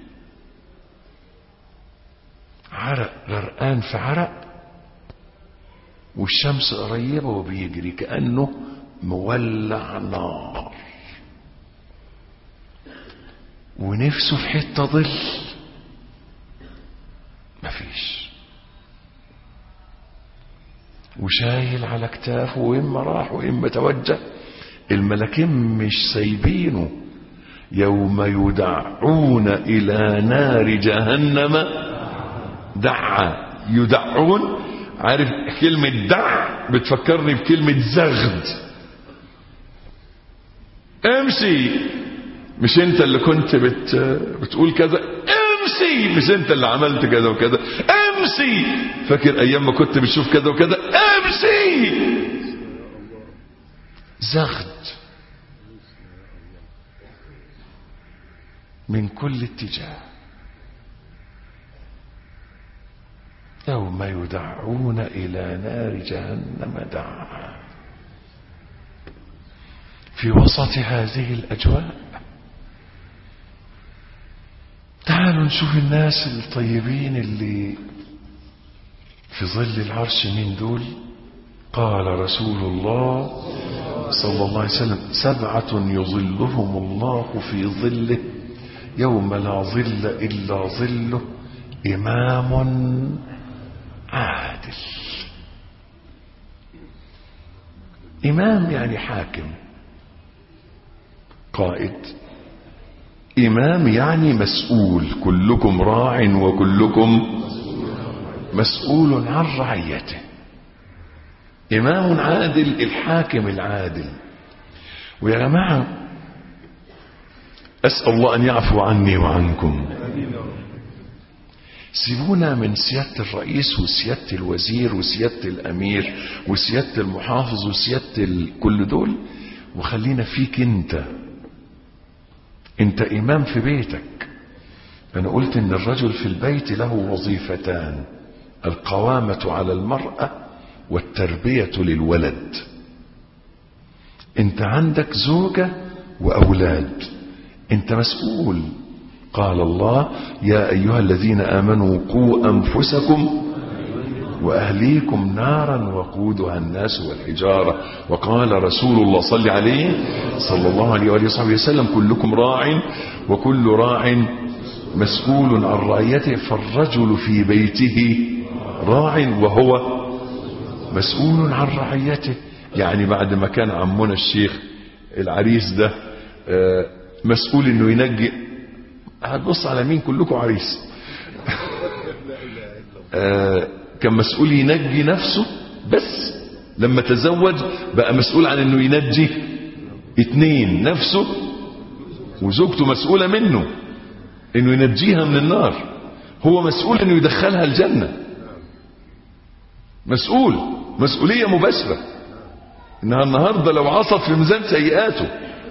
عرق غرقان في عرق، والشمس قريبة وبيجري كأنه مولع نار، ونفسه في حتة ظل مفيش، وشايل على كتافه، وإما راح وإما توجه. الملكين مش سايبينه. يوم يدعون إلى نار جهنم دعا. يدعون، عارف كلمة دع بتفكرني بكلمة زغد. امشي، مش انت اللي كنت بت بتقول كذا، امشي، مش انت اللي عملت كذا وكذا، امشي، فاكر ايام ما كنت بتشوف كذا وكذا، امشي. زغد من كل اتجاه. يوم يدعون إلى نار جهنم دعا. في وسط هذه الأجواء تعالوا نشوف الناس الطيبين اللي في ظل العرش. من دول؟ قال رسول الله صلى الله عليه وسلم: سبعة يظلهم الله في ظله يوم لا ظل إلا ظله: إمام عادل. إمام يعني حاكم، قائد. إمام يعني مسؤول. كلكم راع وكلكم مسؤول عن رعيته. إمام عادل، الحاكم العادل. ويا جماعة أسأل الله أن يعفو عني وعنكم. سيبونا من سيادة الرئيس وسيادة الوزير وسيادة الأمير وسيادة المحافظ وسيادة كل دول، وخلينا فيك انت. انت إمام في بيتك. أنا قلت إن الرجل في البيت له وظيفتان: القوامة على المرأة والتربية للولد. انت عندك زوجة واولاد، انت مسؤول. قال الله: يا ايها الذين امنوا قوا انفسكم واهليكم نارا وقودها الناس والحجارة. وقال رسول الله صلى عليه صلى الله عليه وآله وصحبه وسلم: كلكم راع وكل راع مسؤول عن رعيته، فالرجل في بيته راع وهو مسؤول عن رعيته. يعني بعد ما كان عمنا الشيخ العريس ده مسؤول انه ينجي، هتبص على مين؟ كلكم عريس. كان مسؤول ينجي نفسه، بس لما تزوج بقى مسؤول عن انه ينجي اتنين، نفسه وزوجته مسؤولة منه انه ينجيها من النار. هو مسؤول انه يدخلها الجنة، مسؤول مسؤولية مباشرة، انها النهاردة لو عصت في ميزان سيئاته.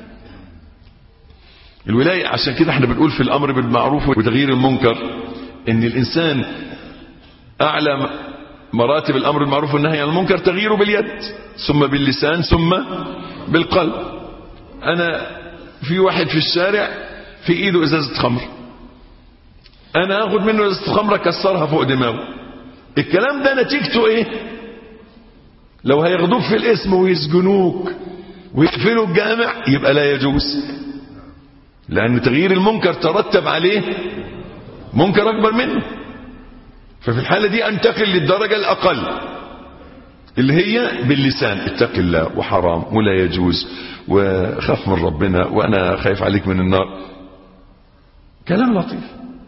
الولاية عشان كده احنا بنقول في الامر بالمعروف وتغيير المنكر ان الانسان اعلى مراتب الامر بالمعروف والنهي عن المنكر تغييره باليد، ثم باللسان، ثم بالقلب. انا في واحد في الشارع في ايده ازازة خمر، انا اخد منه ازازة خمرة كسرها فوق دماغه، الكلام ده نتيجته ايه؟ لو هياخدوك في الاسم ويسجنوك ويقفلوا الجامع يبقى لا يجوز، لان تغيير المنكر ترتب عليه منكر اكبر منه. ففي الحالة دي انتقل للدرجة الاقل اللي هي باللسان: اتق الله وحرام ولا يجوز وخاف من ربنا وانا خايف عليك من النار. كلام لطيف.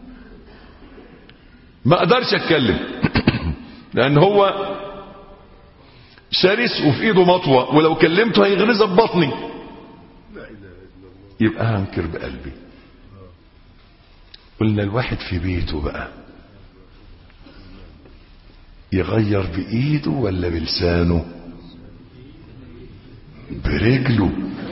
ما اقدرش اتكلم لان هو شرس وفي ايده مطوة، ولو كلمته هيغرزها ببطني، يبقى هنكر بقلبي. قلنا الواحد في بيته بقى يغير بإيده ولا بلسانه؟ برجله.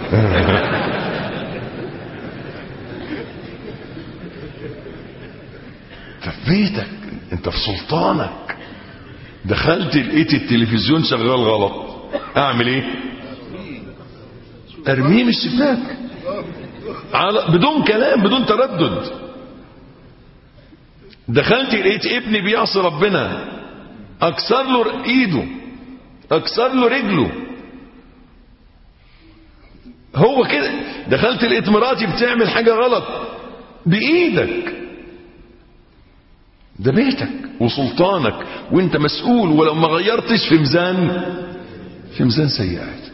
في بيتك انت في سلطانك، دخلت لقيت التلفزيون شغال غلط، اعمل ايه؟ ارميه من الشباك على بدون كلام بدون تردد. دخلت لقيت ابني بيعصي ربنا، اكسر له ايده، اكسر له رجله. هو كده. دخلت لقيت مراتي بتعمل حاجة غلط، بايدك. ده بيتك وسلطانك وانت مسؤول، ولو ما غيرتش في ميزان في ميزان سيئاتك.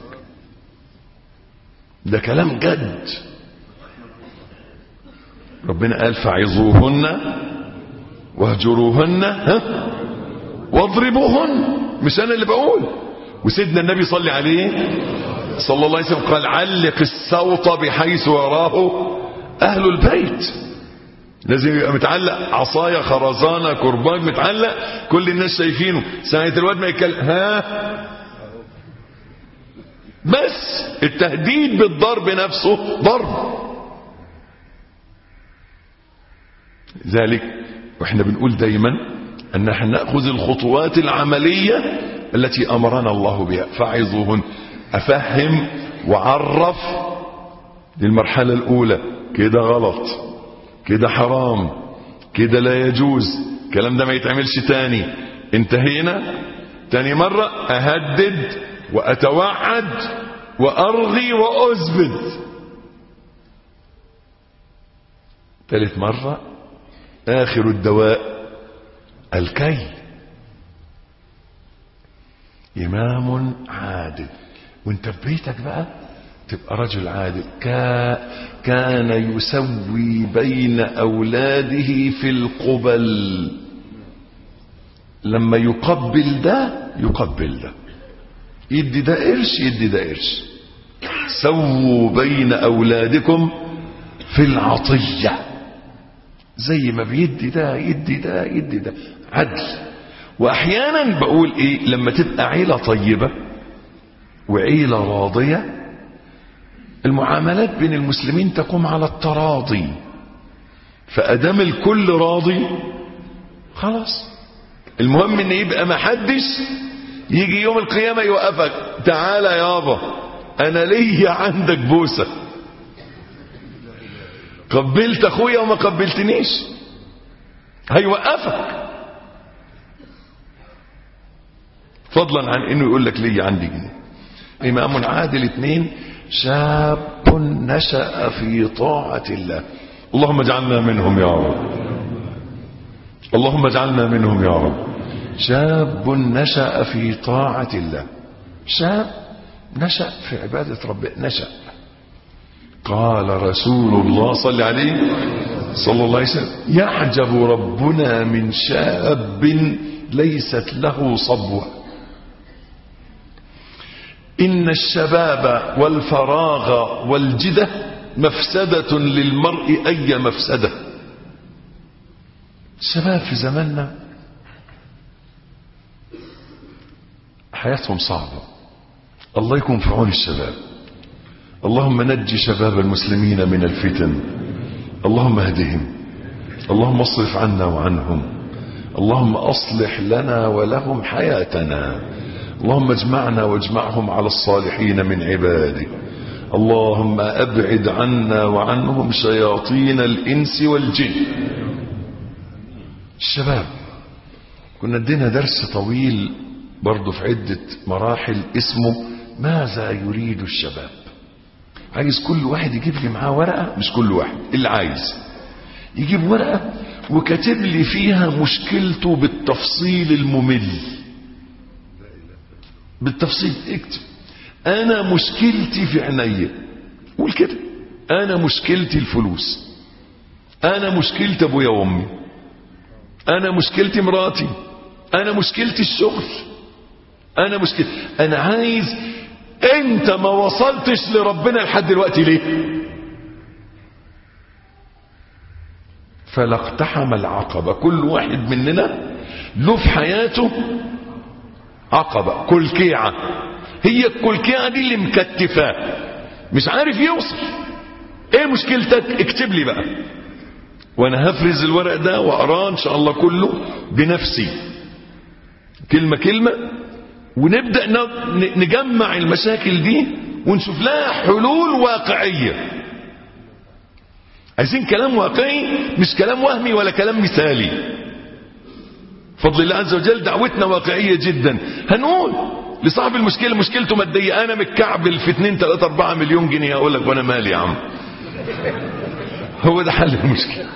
ده كلام جد. ربنا قال: فعظوهن واهجروهن ها واضربوهن. مش انا اللي بقول. وسيدنا النبي صلى عليه صلى الله عليه وسلم قال: علق الصوت بحيث يراه اهل البيت. لازم يبقى متعلق عصاية، خرزانة، كرباج، متعلق كل الناس شايفينه. ساعة الواد ما يتكلم ها، بس التهديد بالضرب نفسه ضرب. ذلك واحنا بنقول دايما ان احنا نأخذ الخطوات العملية التي امرنا الله بها. فعظوهن، افهم وعرف. دي المرحلة الاولى. كده غلط، كده حرام، كده لا يجوز، الكلام ده ما يتعملش تاني. انتهينا. تاني مرة اهدد واتوعد وارغي واثبت. ثالث مرة اخر الدواء الكي. امام عادل. وانت في بيتك بقى تبقى رجل عادل. كا كان يسوي بين اولاده في القبل. لما يقبل ده يقبل ده، يدي ده قرش يدي ده قرش. سووا بين اولادكم في العطية. زي ما بيدي ده يدي ده يدي ده، عدل. واحيانا بقول ايه، لما تبقى عيلة طيبة وعيلة راضية، المعاملات بين المسلمين تقوم على التراضي. فأدام الكل راضي خلاص المهم ان يبقى ما حدش يجي يوم القيامة يوقفك، تعالى يابا انا ليا عندك بوسة، قبلت اخويا وما قبلتنيش، هيوقفك، فضلا عن انه يقول لك ليا عندي جنيه. امام عادل اثنين، شاب نشأ في طاعة الله. اللهم اجعلنا منهم يا رب، اللهم اجعلنا منهم يا رب. شاب نشأ في طاعة الله، شاب نشأ في عبادة ربه، نشأ. قال رسول الله صلى عليه صلى الله عليه وسلم: يعجب ربنا من شاب ليست له صبوة. إن الشباب والفراغ والجدة مفسدة للمرء أي مفسدة. الشباب في زماننا حياتهم صعبة، الله يكون في عون الشباب. اللهم نجي شباب المسلمين من الفتن، اللهم اهدهم، اللهم اصرف عنا وعنهم، اللهم اصلح لنا ولهم حياتنا، اللهم اجمعنا واجمعهم على الصالحين من عبادك، اللهم ابعد عنا وعنهم شياطين الانس والجن. الشباب كنا ادينا درس طويل برضو في عدة مراحل اسمه ماذا يريد الشباب. عايز كل واحد يجيب لي معاه ورقة، مش كل واحد، اللي عايز يجيب ورقة وكاتب لي فيها مشكلته بالتفصيل الممل، بالتفصيل. اكتب انا مشكلتي في عينيا، قول كده، انا مشكلتي الفلوس، انا مشكلتي ابويا وامي، انا مشكلتي مراتي، انا مشكلتي الشغل، انا مشكلتي. انا عايز، انت ما وصلتش لربنا لحد دلوقتي ليه؟ فلا اقتحم العقبة. كل واحد مننا له في حياته عقبة، كلكيعة، هي الكلكيعة دي اللي مكتفاه، مش عارف يوصل. ايه مشكلتك؟ اكتب لي بقى، وانا هفرز الورق ده واقراه ان شاء الله كله بنفسي كلمة كلمة، ونبدأ نجمع المشاكل دي ونشوف لها حلول واقعية. عايزين كلام واقعي، مش كلام وهمي ولا كلام مثالي. فضل الله عز وجل دعوتنا واقعية جدا. هنقول لصاحب المشكلة مشكلته مادية، انا متكعبل في اتنين تلاتة اربعة مليون جنيه، اقول لك وانا مالي يا عم، هو ده حل المشكلة.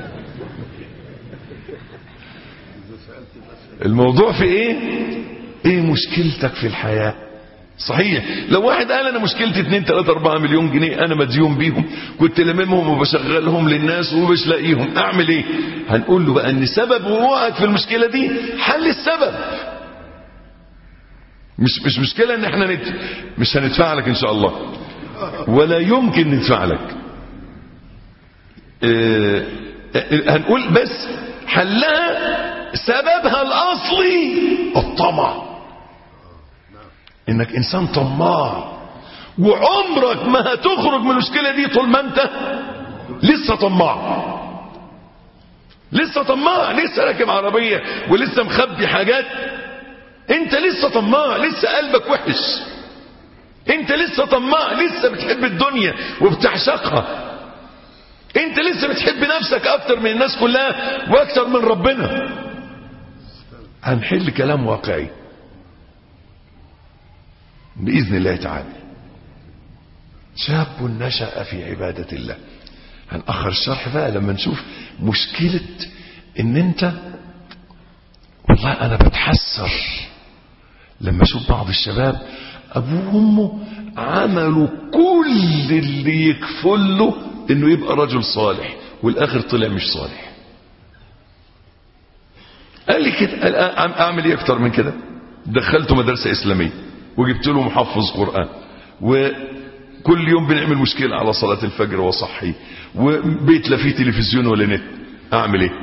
الموضوع في ايه؟ ايه مشكلتك في الحياة؟ صحيح لو واحد قال انا مشكلتي اتنين تلاتة اربعة مليون جنيه، انا مديون بيهم، كنت لممهم وبشغلهم للناس ومش لاقيهم، اعمل ايه؟ هنقول له بقى ان سبب وقوعك في المشكلة دي حل السبب، مش مش مشكلة ان احنا نت... مش هندفع لك ان شاء الله، ولا يمكن ندفع لك. اه... هنقول بس حلها، سببها الاصلي الطمع، انك انسان طماع، وعمرك ما هتخرج من المشكلة دي طول ما انت لسه طماع، لسه طماع، لسه راكب عربية ولسه مخبي حاجات، انت لسه طماع، لسه قلبك وحش، انت لسه طماع، لسه بتحب الدنيا وبتعشقها، انت لسه بتحب نفسك اكتر من الناس كلها واكتر من ربنا. هنحل كلام واقعي بإذن الله تعالى. شاب نشأ في عبادة الله. هنأخر الشرح بقى لما نشوف مشكلة ان انت، والله انا بتحسر لما اشوف بعض الشباب ابوه وامه عملوا كل اللي يكفل له انه يبقى رجل صالح، والاخر طلع مش صالح. قال لي كده، اعمل ايه اكتر من كده؟ دخلته مدرسة اسلامية وجبت له محفظ قرآن، وكل يوم بنعمل مشكلة على صلاة الفجر وصحي، وبيت لا فيه تلفزيون ولا نت، اعمل ايه؟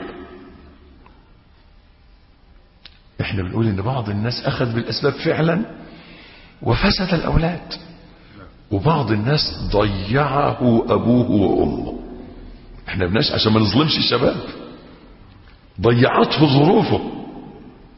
احنا بنقول ان بعض الناس اخذ بالاسباب فعلا وفسد الاولاد، وبعض الناس ضيعه ابوه وامه. احنا بناش عشان ما نظلمش الشباب، ضيعته ظروفه،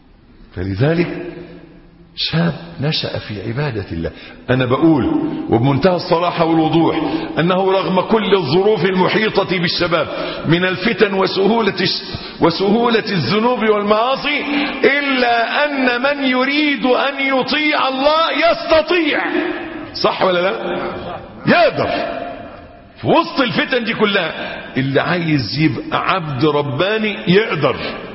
فلذلك شاب نشأ في عبادة الله. أنا بقول وبمنتهى الصراحة والوضوح أنه رغم كل الظروف المحيطة بالشباب من الفتن وسهولة وسهولة الذنوب والمعاصي، إلا أن من يريد أن يطيع الله يستطيع. صح ولا لا؟ يقدر في وسط الفتن دي كلها. اللي عايز يبقى عبد رباني يقدر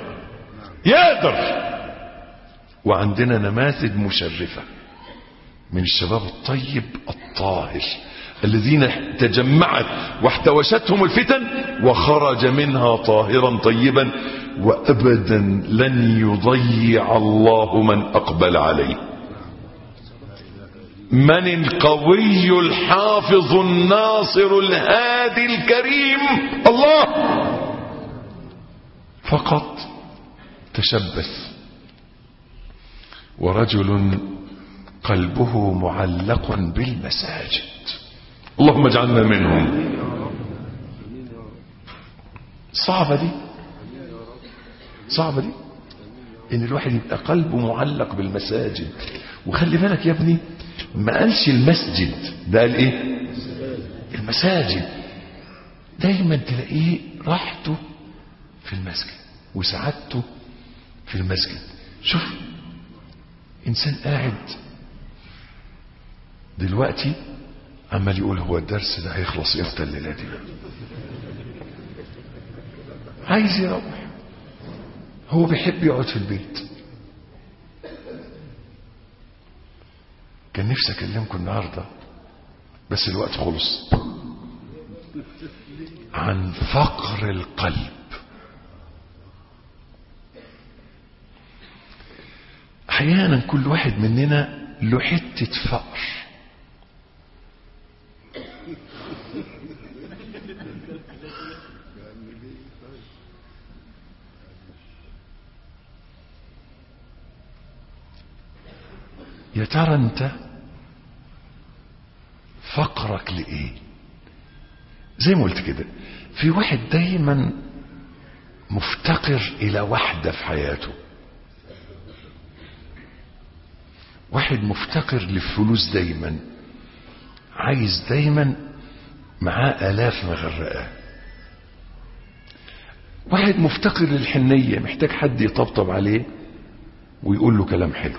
يقدر. وعندنا نماذج مشرفة من الشباب الطيب الطاهر الذين تجمعت واحتوشتهم الفتن وخرج منها طاهرا طيبا، وأبدا لن يضيع الله من أقبل عليه. من القوي الحافظ الناصر الهادي الكريم؟ الله. فقط تشبث. ورجل قلبه معلق بالمساجد، اللهم اجعلنا منهم. صعبة دي، صعبة دي ان الواحد يبقى قلبه معلق بالمساجد. وخلي بالك يا ابني، ما قالش المسجد، ده قال ايه؟ المساجد. دايما تلاقيه راحته في المسجد وسعادته في المسجد. شوف انسان قاعد دلوقتي عمال يقول هو الدرس ده هيخلص امتى الليله دي، عايز يروح. هو بيحب يقعد في البيت. كان نفسي اكلمكم النهارده بس الوقت خلص عن فقر القلب. احيانا كل واحد مننا له حته فقر. يا ترى انت فقرك لايه؟ زي ما قلت كده، في واحد دايما مفتقر الى وحده في حياته، واحد مفتقر للفلوس دايما، عايز دايما معاه آلاف مغرقة. واحد مفتقر للحنية، محتاج حد يطبطب عليه ويقول له كلام حلو.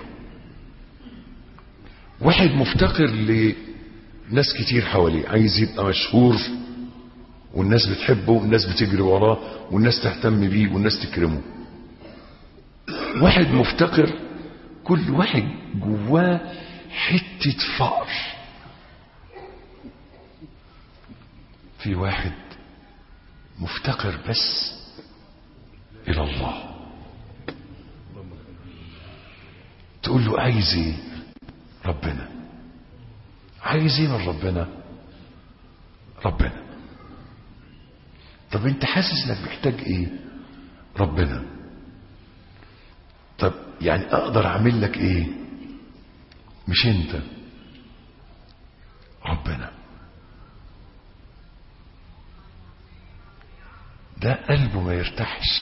واحد مفتقر لناس كتير حواليه، عايز يبقى مشهور والناس بتحبه والناس بتجري وراه والناس تهتم بيه والناس تكرمه. واحد مفتقر، كل واحد جواه حتة فقر. في واحد مفتقر بس إلى الله. تقول له عايز ايه؟ ربنا. عايز ايه من ربنا؟ ربنا. طب انت حاسس انك محتاج ايه؟ ربنا. طب يعني اقدر اعمل لك ايه؟ مش انت، ربنا. ده قلبه ما يرتاحش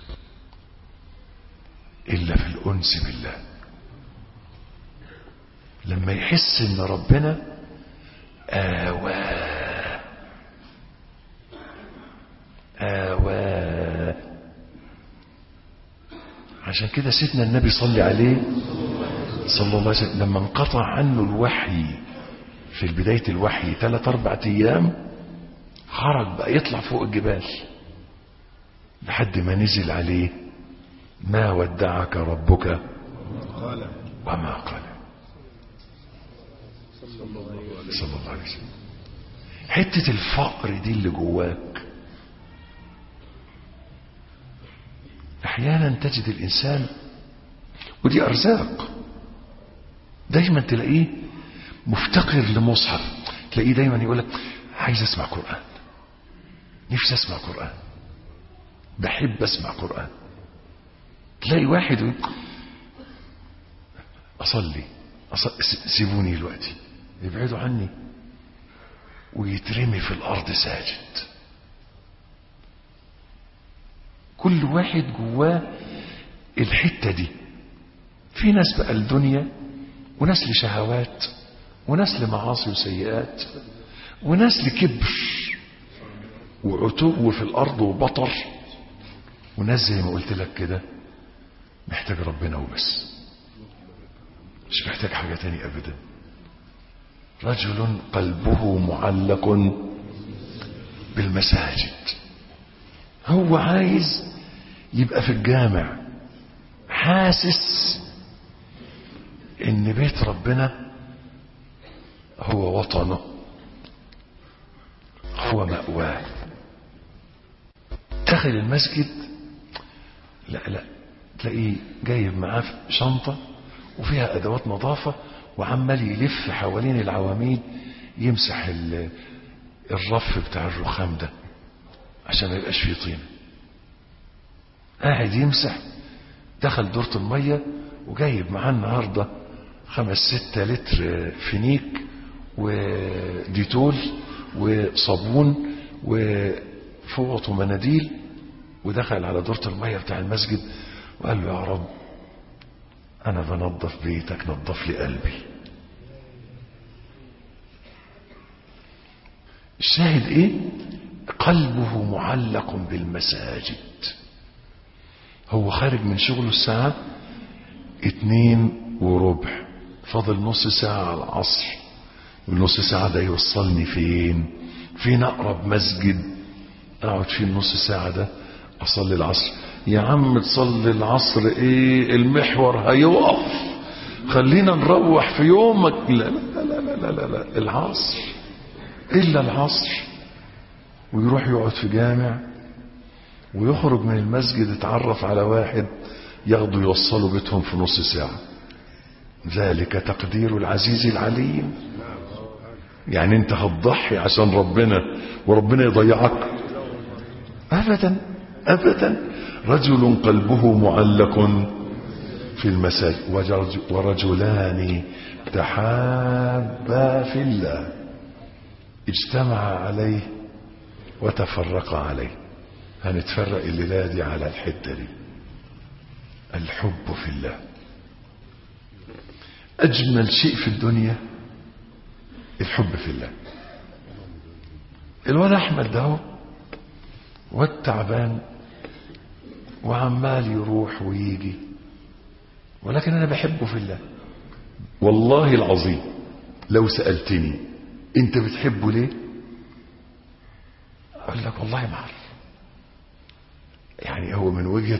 الا في الانس بالله. لما يحس ان ربنا آواه آواه. عشان كده سيدنا النبي صلى عليه صلى الله عليه وسلم لما انقطع عنه الوحي في بداية الوحي ثلاث اربع ايام، خرج بقى يطلع فوق الجبال لحد ما نزل عليه ما ودعك ربك وما قال. صلى الله عليه وسلم. حتة الفقر دي اللي جواك، احيانا تجد الانسان، ودي ارزاق، دايما تلاقيه مفتقر لمصحف، تلاقيه دايما يقولك عايز اسمع قرآن، نفسي اسمع قرآن، بحب اسمع قرآن. تلاقي واحد يقول اصلي, أصلي سيبوني دلوقتي، يبعدوا عني ويترمي في الارض ساجد. كل واحد جواه الحتة دي. في ناس بقى الدنيا، وناس لشهوات، وناس لمعاصي وسيئات، وناس لكبر وعتو في الارض وبطر، وناس زي ما قلت لك كده محتاج ربنا وبس، مش محتاج حاجة تاني ابدا. رجل قلبه معلق بالمساجد، هو عايز يبقى في الجامع حاسس ان بيت ربنا هو وطنه، هو مأواه. داخل المسجد لا لا تلاقيه جايب معاه شنطة وفيها ادوات نظافة وعمال يلف حوالين العواميد يمسح الرف بتاع الرخام ده عشان ما يبقاش فيه طين، قاعد يمسح. دخل دورة المية وجايب معاه النهاردة خمس ستة لتر فينيك وديتول وصابون وفوط ومناديل، ودخل على دورة المية بتاع المسجد وقال له يا رب انا بنظف بيتك، نظف لي قلبي. الشاهد ايه؟ قلبه معلق بالمساجد. هو خارج من شغله الساعة اتنين وربع، فاضل نص ساعة على العصر، والنص ساعة ده يوصلني فين؟ فين اقرب مسجد اقعد فيه النص ساعة ده اصلي العصر؟ يا عم تصلي العصر ايه، المحور هيقف، خلينا نروح في يومك. لا لا لا لا لا, لا. العصر الا العصر. ويروح يقعد في جامع ويخرج من المسجد يتعرف على واحد ياخده يوصله بيتهم في نص ساعة. ذلك تقدير العزيز العليم. يعني انت هتضحي عشان ربنا وربنا يضيعك؟ ابدا ابدا. رجل قلبه معلق في المساجد ورجلان تحابا في الله اجتمعا عليه وتفرقا عليه. هنتفرق الليلة دي على الحتة دي، الحب في الله. اجمل شيء في الدنيا الحب في الله. الولد احمد ده والتعبان وعمال يروح ويجي، ولكن انا بحبه في الله. والله العظيم لو سألتني انت بتحبه ليه، اقول لك والله ما اعرف. يعني هو من وجهة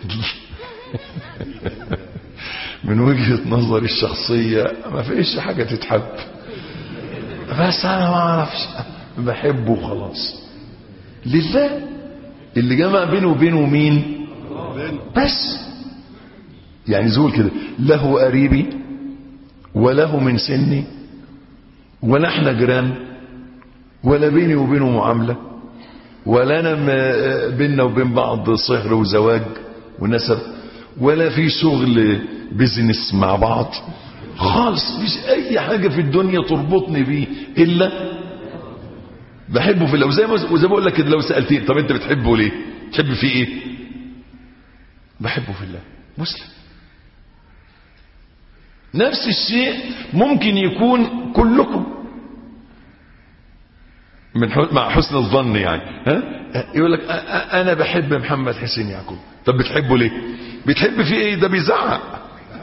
من وجهة نظري الشخصية ما فيش حاجة تتحب، بس انا ما اعرفش، بحبه خلاص لله. اللي جمع بينه وبينه مين بس؟ يعني زول كده، له قريبي وله من سني ولا احنا جيران ولا بيني وبينه معاملة ولا انا بيننا وبين بعض صهر وزواج ونسب ولا في شغل بيزنس مع بعض خالص. مفيش اي حاجة في الدنيا تربطني بيه الا بحبه في الله. وزي ما وزي بقول لك كده، لو سألتني طب انت بتحبه ليه، تحب فيه ايه؟ بحبه في الله. مسلم. نفس الشيء ممكن يكون كلكم من مع حسن الظن، يعني ها يقول لك انا بحب محمد حسين يعقوب. طب بتحبه ليه؟ بتحب فيه ايه؟ ده بيزعق.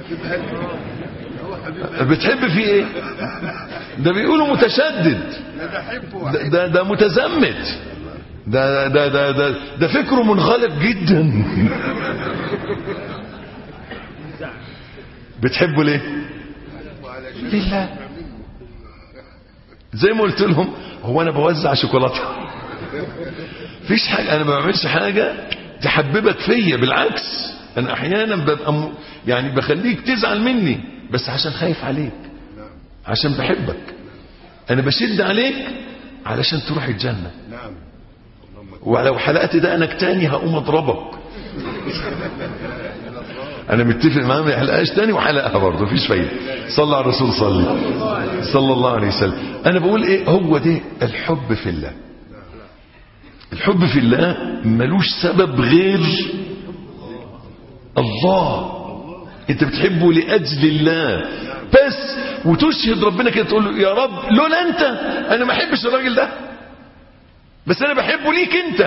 بتحب فيه ايه؟ ده بيقولوا متشدد، ده ده, ده متزمت، ده ده ده ده, ده فكره منغلق جدا. بتحبه ليه؟ لله. زي ما قلت لهم، هو انا بوزع شوكولاته؟ فيش حاجه، انا ما بعملش حاجه تحببك فيا، بالعكس انا احيانا ببقى م... يعني بخليك تزعل مني بس عشان خايف عليك، عشان بحبك. انا بشد عليك علشان تروح الجنه، ولو حلقت دقنك تاني هقوم اضربك. انا متفق معاه ما يحلقهاش تاني وحلقها برضه، مفيش فايده. صلى على الرسول، صلي صلى الله عليه وسلم. انا بقول ايه؟ هو ده الحب في الله. الحب في الله ملوش سبب غير الله. انت بتحبه لأجل الله بس، وتشهد ربنا كده تقول له يا رب لولا انت انا ما احبش الراجل ده، بس انا بحبه ليك انت.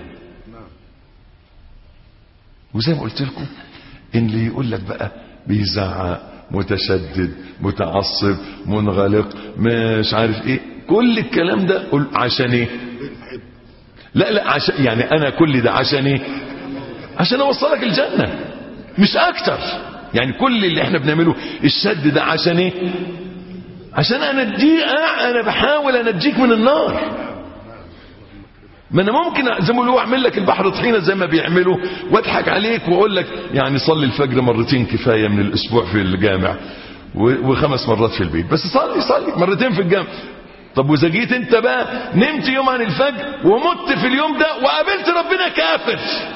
وزي ما قلت لكم ان اللي يقول لك بقى بيزعق، متشدد، متعصب، منغلق، مش عارف ايه، كل الكلام ده قول عشان ايه؟ لا لا عشان يعني انا كل ده عشان ايه؟ عشان اوصلك الجنة مش اكتر. يعني كل اللي احنا بنعمله الشد ده عشان ايه؟ عشان انا اديك، انا بحاول انجيك من النار. ما انا ممكن زي ما بيقولوا اعمل لك البحر طحينه زي ما بيعملوا واضحك عليك واقول لك يعني صلي الفجر مرتين كفايه من الاسبوع في الجامع وخمس مرات في البيت، بس صلي صلي مرتين في الجامع. طب واذا جيت انت بقى نمت يوم عن الفجر ومت في اليوم ده وقابلت ربنا كافر،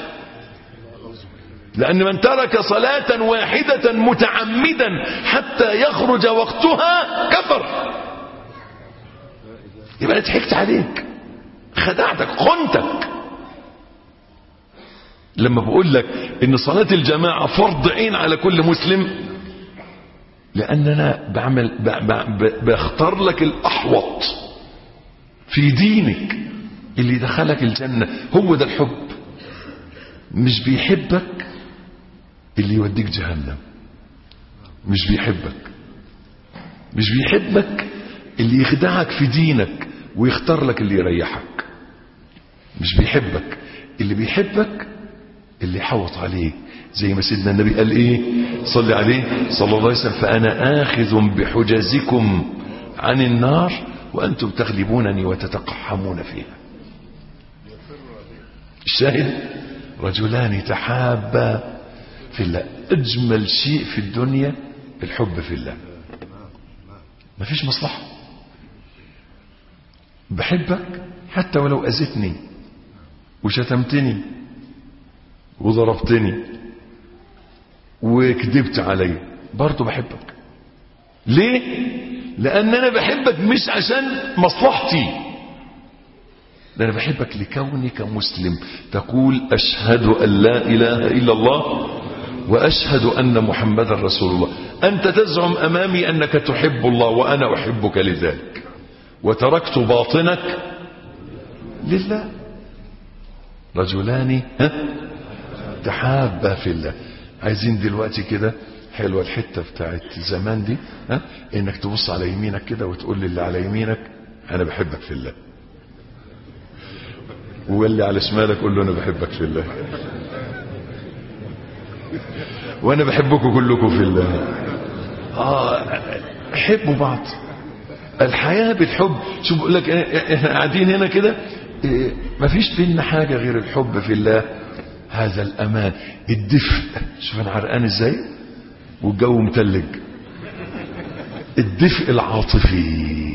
لان من ترك صلاة واحدة متعمدا حتى يخرج وقتها كفر. يبقى انا ضحكت عليك، خدعتك، خنتك. لما بقول لك ان صلاة الجماعة فرض عين على كل مسلم، لان انا بعمل بختار لك الاحوط في دينك اللي يدخلك الجنة. هو ده الحب. مش بيحبك اللي يوديك جهنم، مش بيحبك مش بيحبك اللي يخدعك في دينك ويختار لك اللي يريحك، مش بيحبك. اللي بيحبك اللي يحوط عليك، زي ما سيدنا النبي قال ايه صلي عليه صلى الله عليه وسلم: فانا اخذ بحجزكم عن النار وانتم تغلبونني وتتقحمون فيها. الشاهد: رجلان تحابا في الله. اجمل شيء في الدنيا الحب في الله، مفيش مصلحة. بحبك حتى ولو اذيتني وشتمتني وضربتني وكذبت علي، برضو بحبك. ليه؟ لان انا بحبك مش عشان مصلحتي، لأن انا بحبك لكونك مسلم تقول اشهد ان لا اله الا الله واشهد ان محمدا رسول الله. انت تزعم امامي انك تحب الله وانا احبك لذلك، وتركت باطنك لله. رجلان ها تحابا في الله. عايزين دلوقتي كده حلوة الحتة بتاعت زمان دي، ها انك تبص على يمينك كده وتقول للي على يمينك انا بحبك في الله، واللي على شمالك قول له انا بحبك في الله، وانا بحبكم كلكم في الله. اه حبوا بعض. الحياة بالحب. شوف بقول لك احنا قاعدين هنا كده مفيش بينا حاجة غير الحب في الله. هذا الامان، الدفء. شوف انا عرقان ازاي والجو متلج. الدفء العاطفي،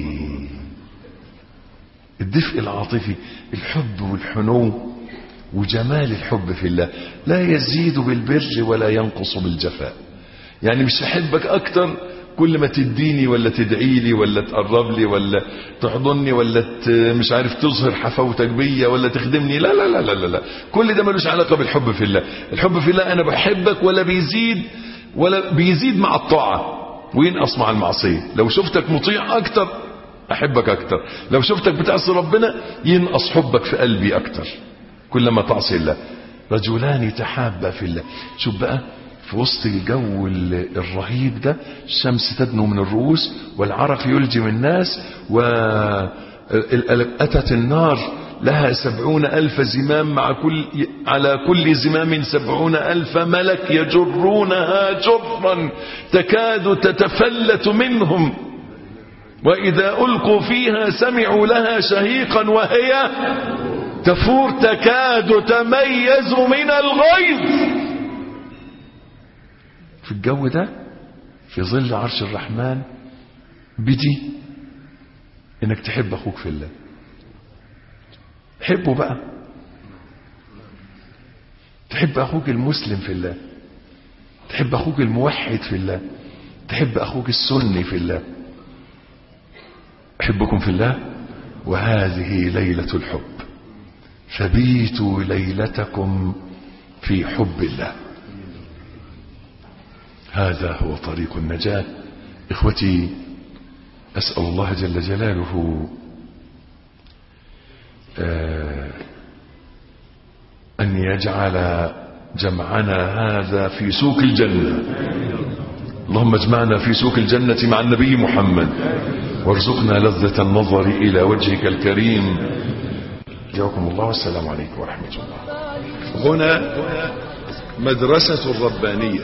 الدفء العاطفي، الحب والحنو وجمال الحب في الله. لا يزيد بالبر ولا ينقص بالجفاء. يعني مش احبك اكتر كل ما تديني ولا تدعي لي ولا تقرب لي ولا تحضني ولا مش عارف تظهر حفاوتك بيا ولا تخدمني. لا لا لا لا لا، كل ده ملوش علاقة بالحب في الله. الحب في الله انا بحبك ولا بيزيد ولا بيزيد مع الطاعة وينقص مع المعصية. لو شفتك مطيع اكتر احبك اكتر، لو شفتك بتعصي ربنا ينقص حبك في قلبي اكتر كلما تعصي الله. رجلان تحابا في الله. شوف بقى في وسط الجو الرهيب ده، الشمس تدنو من الرؤوس والعرق يلجم الناس، وأتت النار لها سبعون ألف زمام، مع كل على كل زمام سبعون ألف ملك يجرونها جرا تكاد تتفلت منهم، وإذا ألقوا فيها سمعوا لها شهيقا وهي تفور تكاد تميز من الغيظ. في الجو ده في ظل عرش الرحمن بدي انك تحب اخوك في الله. حبه بقى، تحب اخوك المسلم في الله، تحب اخوك الموحد في الله، تحب اخوك السني في الله. احبكم في الله وهذه ليلة الحب، فبيتوا ليلتكم في حب الله. هذا هو طريق النجاة. إخوتي، أسأل الله جل جلاله أن يجعل جمعنا هذا في سوق الجنة. اللهم اجمعنا في سوق الجنة مع النبي محمد، وارزقنا لذة النظر إلى وجهك الكريم. جزاكم الله، والسلام عليكم ورحمة الله. هنا مدرسة الربانية.